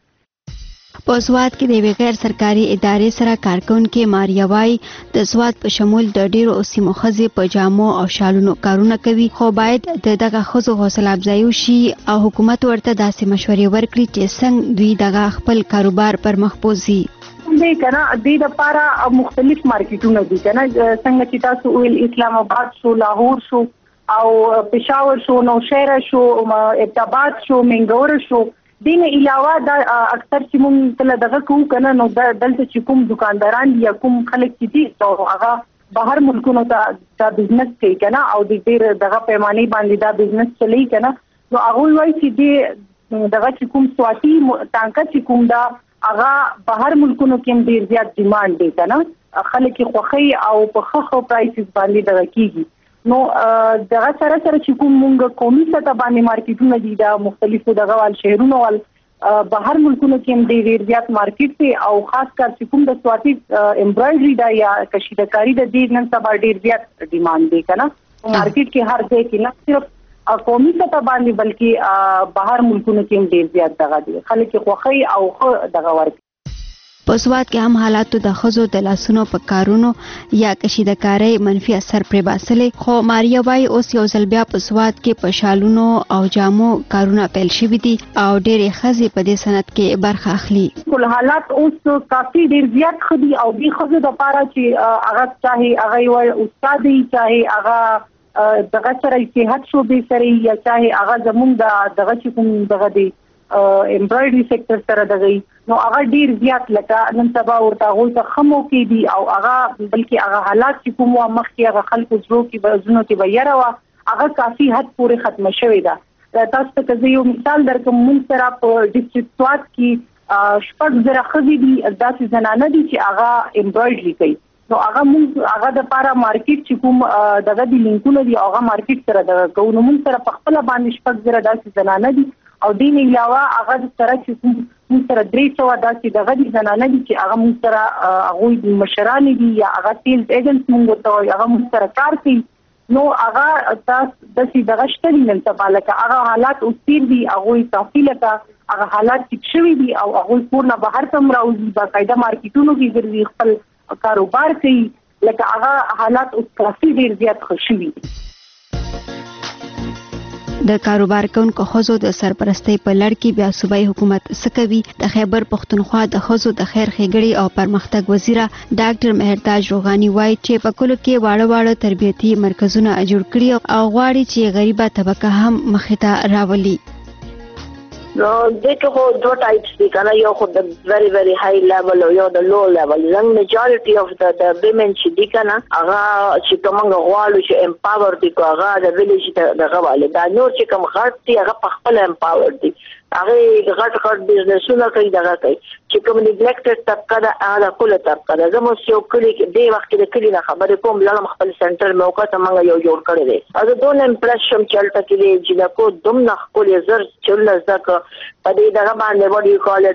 په سواد کې د غیر سرکاري ادارې سره کارکونکو ماریا وای د سواد په شمول د ډیرو سیمو خزي په جامو او شالونو کارونه کوي خو باید دغه خزو حوصله افزایي شي او حکومت ورته داسې مشورې ورکړي چې څنګه دوی دغه خپل کاروبار پر مخ بوزي. دې کنه د لپاره مختلف مارکیټونه دي کنه څنګه چې تاسو ویل اسلام آباد شو لاهور شو او پېښور شو نوشهره شو ابتاباد شو منګور شو دین علاوه دا اکثر چې مونږ تل دغه کوو کنه نو دلته چې کوم دکانداران یا کوم خلک چې دي او هغه بهر ملکونو ته دا بزنس کوي کنه او د ډېر دغه پیمانه باندې دا بزنس چلی کنه نو هغه وایي چې دغه چې کوم سواتی ټانکا چې کوم دا هغه بهر ملکونو کې ډېر زیات ډیماند دی کنه خلک خوخي او په خخو پرایسز باندې دغه کیږي نو دغه سره چې کوم مونږ قومي سطح باندې مارکیټونه دي دا مختلفو دغه وال شهرونو وال بهر ملکونو کې ډېر زیات مارکیټ دی او خاص کر چې کوم د سواتی امبرایډری دا یا کشیدکاری د دې نن سبا ډېر زیات ډیماند دی کنه مارکیټ کې هر ځای کې نه صرف قومي سطح باندې بلکې بهر ملکونو کې ډېر زیات دغه دي خلک خوخي او دغه ورک په سواد کې هم حالاتو د خزو د لاسونو په کارونو یا کشیدکارۍ منفي اثر پرې باسلې خو ماریا وای اوس یو ځل بیا په سواد کې په شالونو او جامو کارونه پیل شوي دي او ډېرې ښځې په دې صنعت کې برخه اخلي. ټول حالات اوس کافي ډېر زیات خدي او د خزو د لپاره چې هغه چاهي هغه یو استادي چاهي هغه دغه سره صحت شوبې سره یا چاهي هغه زمونږ دغه چې کوم دغه دی امبرایډری سېکټر سره دغه نو هغه ډیر زیات لکه نن سبا ورته غوي ته خمو کې دي او هغه بلکې هغه حالات چې کوم مخکې هغه خلکو زرو کې بزنو کې ویره وا هغه کافي حد پورې ختم شوی دا تاسو ته یو مثال درکوم. موږ سره په ډیسټریکټ سوات کې شپږ زره ښځې دي داسې زنانه دي چې هغه امبرايډري کوي. نو هغه د لپاره مارکیټ چې کوم دغه د لینکونه دي هغه مارکیټ سره د کوم موږ سره په خپل باندې شپږ زره داسې زنانه دي او دین علاوه هغه سره چې موږ سره 300 داسې دغه د زنانه دي چې هغه موږ سره هغه مشران دي یا هغه سیلز ایجنټس موږ ته هغه موږ سره کار کوي. نو هغه تاسو د سې دغه شتري نن ته بالکه هغه حالات اوسیر دي هغه تفصیل کا هغه حالات چې شوي دي او هغه پورنه بهر تم راوځي باقاعده مارکیټونو کې ګرځي خپل کاروبار کوي لکه هغه حالات اوس کافي ډیر زیات خوشوي. د کاروبار کوونکو ښځو د سرپرستۍ په لړ کې بیا صوبایي حکومت څه کوي؟ د خیبر پښتونخوا د ښځو د خیر ښېګړې او پرمختګ وزیره ډاکټر مهرتاج روغاني وایي چې په کلو کې واړه تربیتي مرکزونه جوړ کړي او غواړي چې غریبه طبقه هم مخې ته راولي. نو دغه خو دوه ټایپس دي کنه، یو خو د very very high level او یو د low level. زنګ majority of the women چې دي کنه هغه چې کومه غواړي چې empower دي هغه د village دغه والے دا نور چې کوم غټ دي هغه په خپل empower دي هغه غټ بزنسونه کوي دغه کوي چې کوم neglected طبقه ده هغه کله طبقه ده. زموږ یو کلی کې د وخت کې د کلی نه خبرې کوم لاله خپل سنټر مې وکړه موږ یو جوړ کړی دی. از دون امپریشن چلته کې چې دا کو دوم نه کولې زر چل زکه په دې دغه باندې وډ یو کال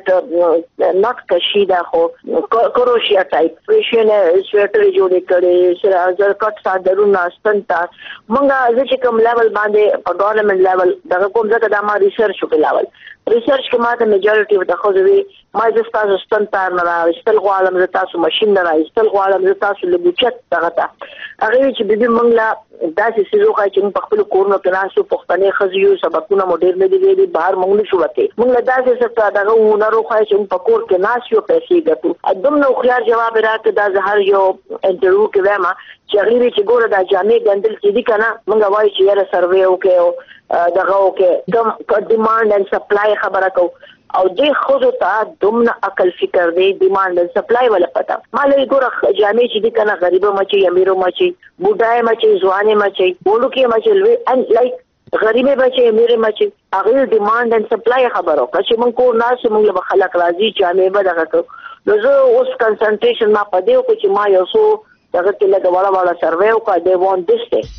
اټ نوٹ کشیدا خو کروشیا ټایپ فیشن سویټر جوړې کړي سره زر کټ صادرونه استنتا موږ چې کوم لیول باندې په ګورنمنت لیول دغه کوم ځکه دا ما ریسرچ وکړل. ریسرچ کې ماته میجورټي of the خوځوي ما د تاسو ستنتار نه راستل غواړم د تاسو ماشين نه راستل غواړم د تاسو لګوچت دغه تا هغه چې د موږ لا داسې سيزو چې په خپل کورونو کې ناسو پښتنې خزيو سبقونه موډر نه دي بهر موږ نشو وته موږ لا داسې څه دغه ونرو خو چې په کور کې ناسو پیسې ګټو ادم نو خيار جواب راکړه د زهر یو انټرویو کې وایم چې غیري چې ګوره د جامع ګندل چې دي کنه موږ وایي چې یاره سروې وکړو دغه وکړو د ډیماند اند سپلای خبره کو او د خود ته دومره عقل فکر دی ډیماند اند سپلای ولا پتا مالې ګوره جامع چې دي کنه غریبو مچي امیرو مچي بوډای مچي ځواني مچي وړو کې مچي اند لایک غریبه بچي امیره مچي هغه ډیماند اند سپلای خبرو چې موږ کو ناس موږ به خلک راځي جامع به دغه کو نو زه اوس کنسنټریشن ما پدې کو چې ما یو څو دغه کې لګ والا سروې وکړ دی وان دس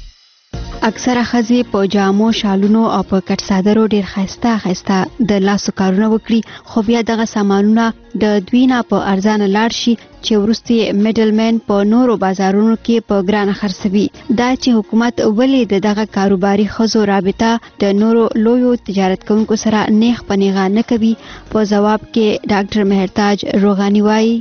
اکثره خزي په جامو شالونو او په کټ صادرو ډیر خسته د لاسو کارونه وکړي خو بیا دغه سامانونه د دوی نه په ارزانه لاړ شي چې ورستي میډلمن په نورو بازارونو کې په ګران خرڅوي. دا چې حکومت ولې دغه کاروباري خزو رابطه د نورو لویو تجارت کوونکو سره نیغ پنیغه نه کوي په جواب کې ډاکټر مهرتاج روغاني وایي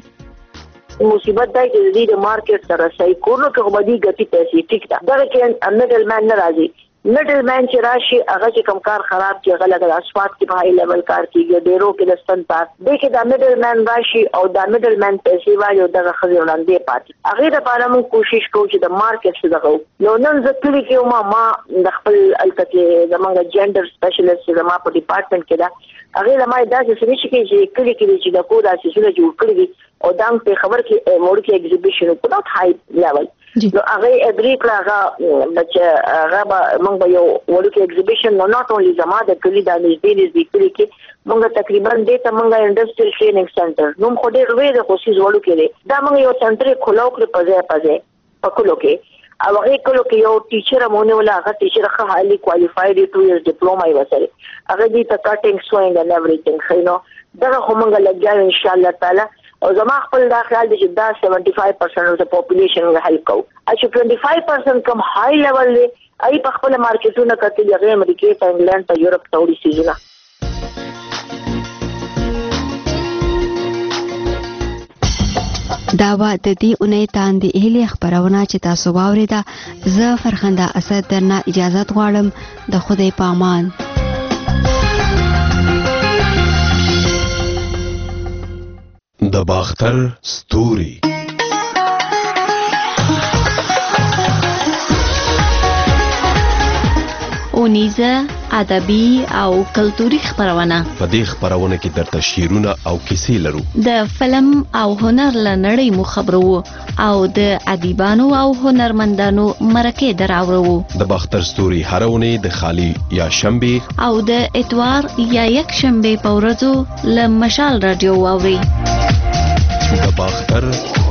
مصیبت دی چې د مارکیټ سره صحیح کورو کې باندې ګټي پیسې ټیک ده دا کې میډل مین نه راځي. میډل مین چې راشي هغه چې کم کار خراب چې غلط د اسفات کې په هاي لیول کار کیږي ډیرو کې د ستنتار د کې د میډل مین راشي او د میډل مین پیسې وایي دغه خزي وړاندې پاتې هغه لپاره موږ کوشش کوو چې د مارکیټ څخه دغه نو نن ځکه کې ما د خپل الکه زمونږ جندر سپیشلیست زما په ډپارټمنټ کې دا هغه لمای داسې څه شي چې کلی کې چې د کو داسې څه جوړ کړی او دام په خبر کې موږ کې ایگزیبیشن په نوت های لیول نو هغه اګری کړه بچ هغه موږ به یو وړو کې ایگزیبیشن نو نوت اونلی زما د کلی د نږدې کلی کې موږ تقریبا د ته موږ انډستریل ټریننګ سنټر نو خو ډېر وې د کوشش وړو کې دا موږ یو سنټر خلاو کړ په کلو کې او هغه کلو کې یو ټیچر مونږ ولا هغه ټیچر خه هالی کوالیفاید 2 ایئرز ډیپلوما یې وسره هغه دې ته کټینګ سوینګ اند ایوریثینګ خو نو دا هم موږ لګیا ان شاء الله تعالی او زما خپل دا خیال دی چې دا 75% of the population will help کو چې 25% کم هاي لیول دی ای په خپل مارکیټونو کې د امریکا ته انګلند ته یورپ ته وړي سيزونه داوا د دې اونۍ تاندې هلي خبرونه چې تاسو واوریده زه فرخنده اسد درنه اجازه غواړم د خدای په امان. د باختر ستوري اونیزه ادبي او کلتوري خبرونه. په دې خبرونه کې درته شعرونه او کیسې لرو. د فلم او هنر لنړۍ مو خبرو او د ادیبانو او هنرمندانو مرکه دراورو. د باختر ستوري هرونه د خالی یا شنبه او د اتوار یا یک شنبه په ورځو له مشال رادیو واوري. د باختر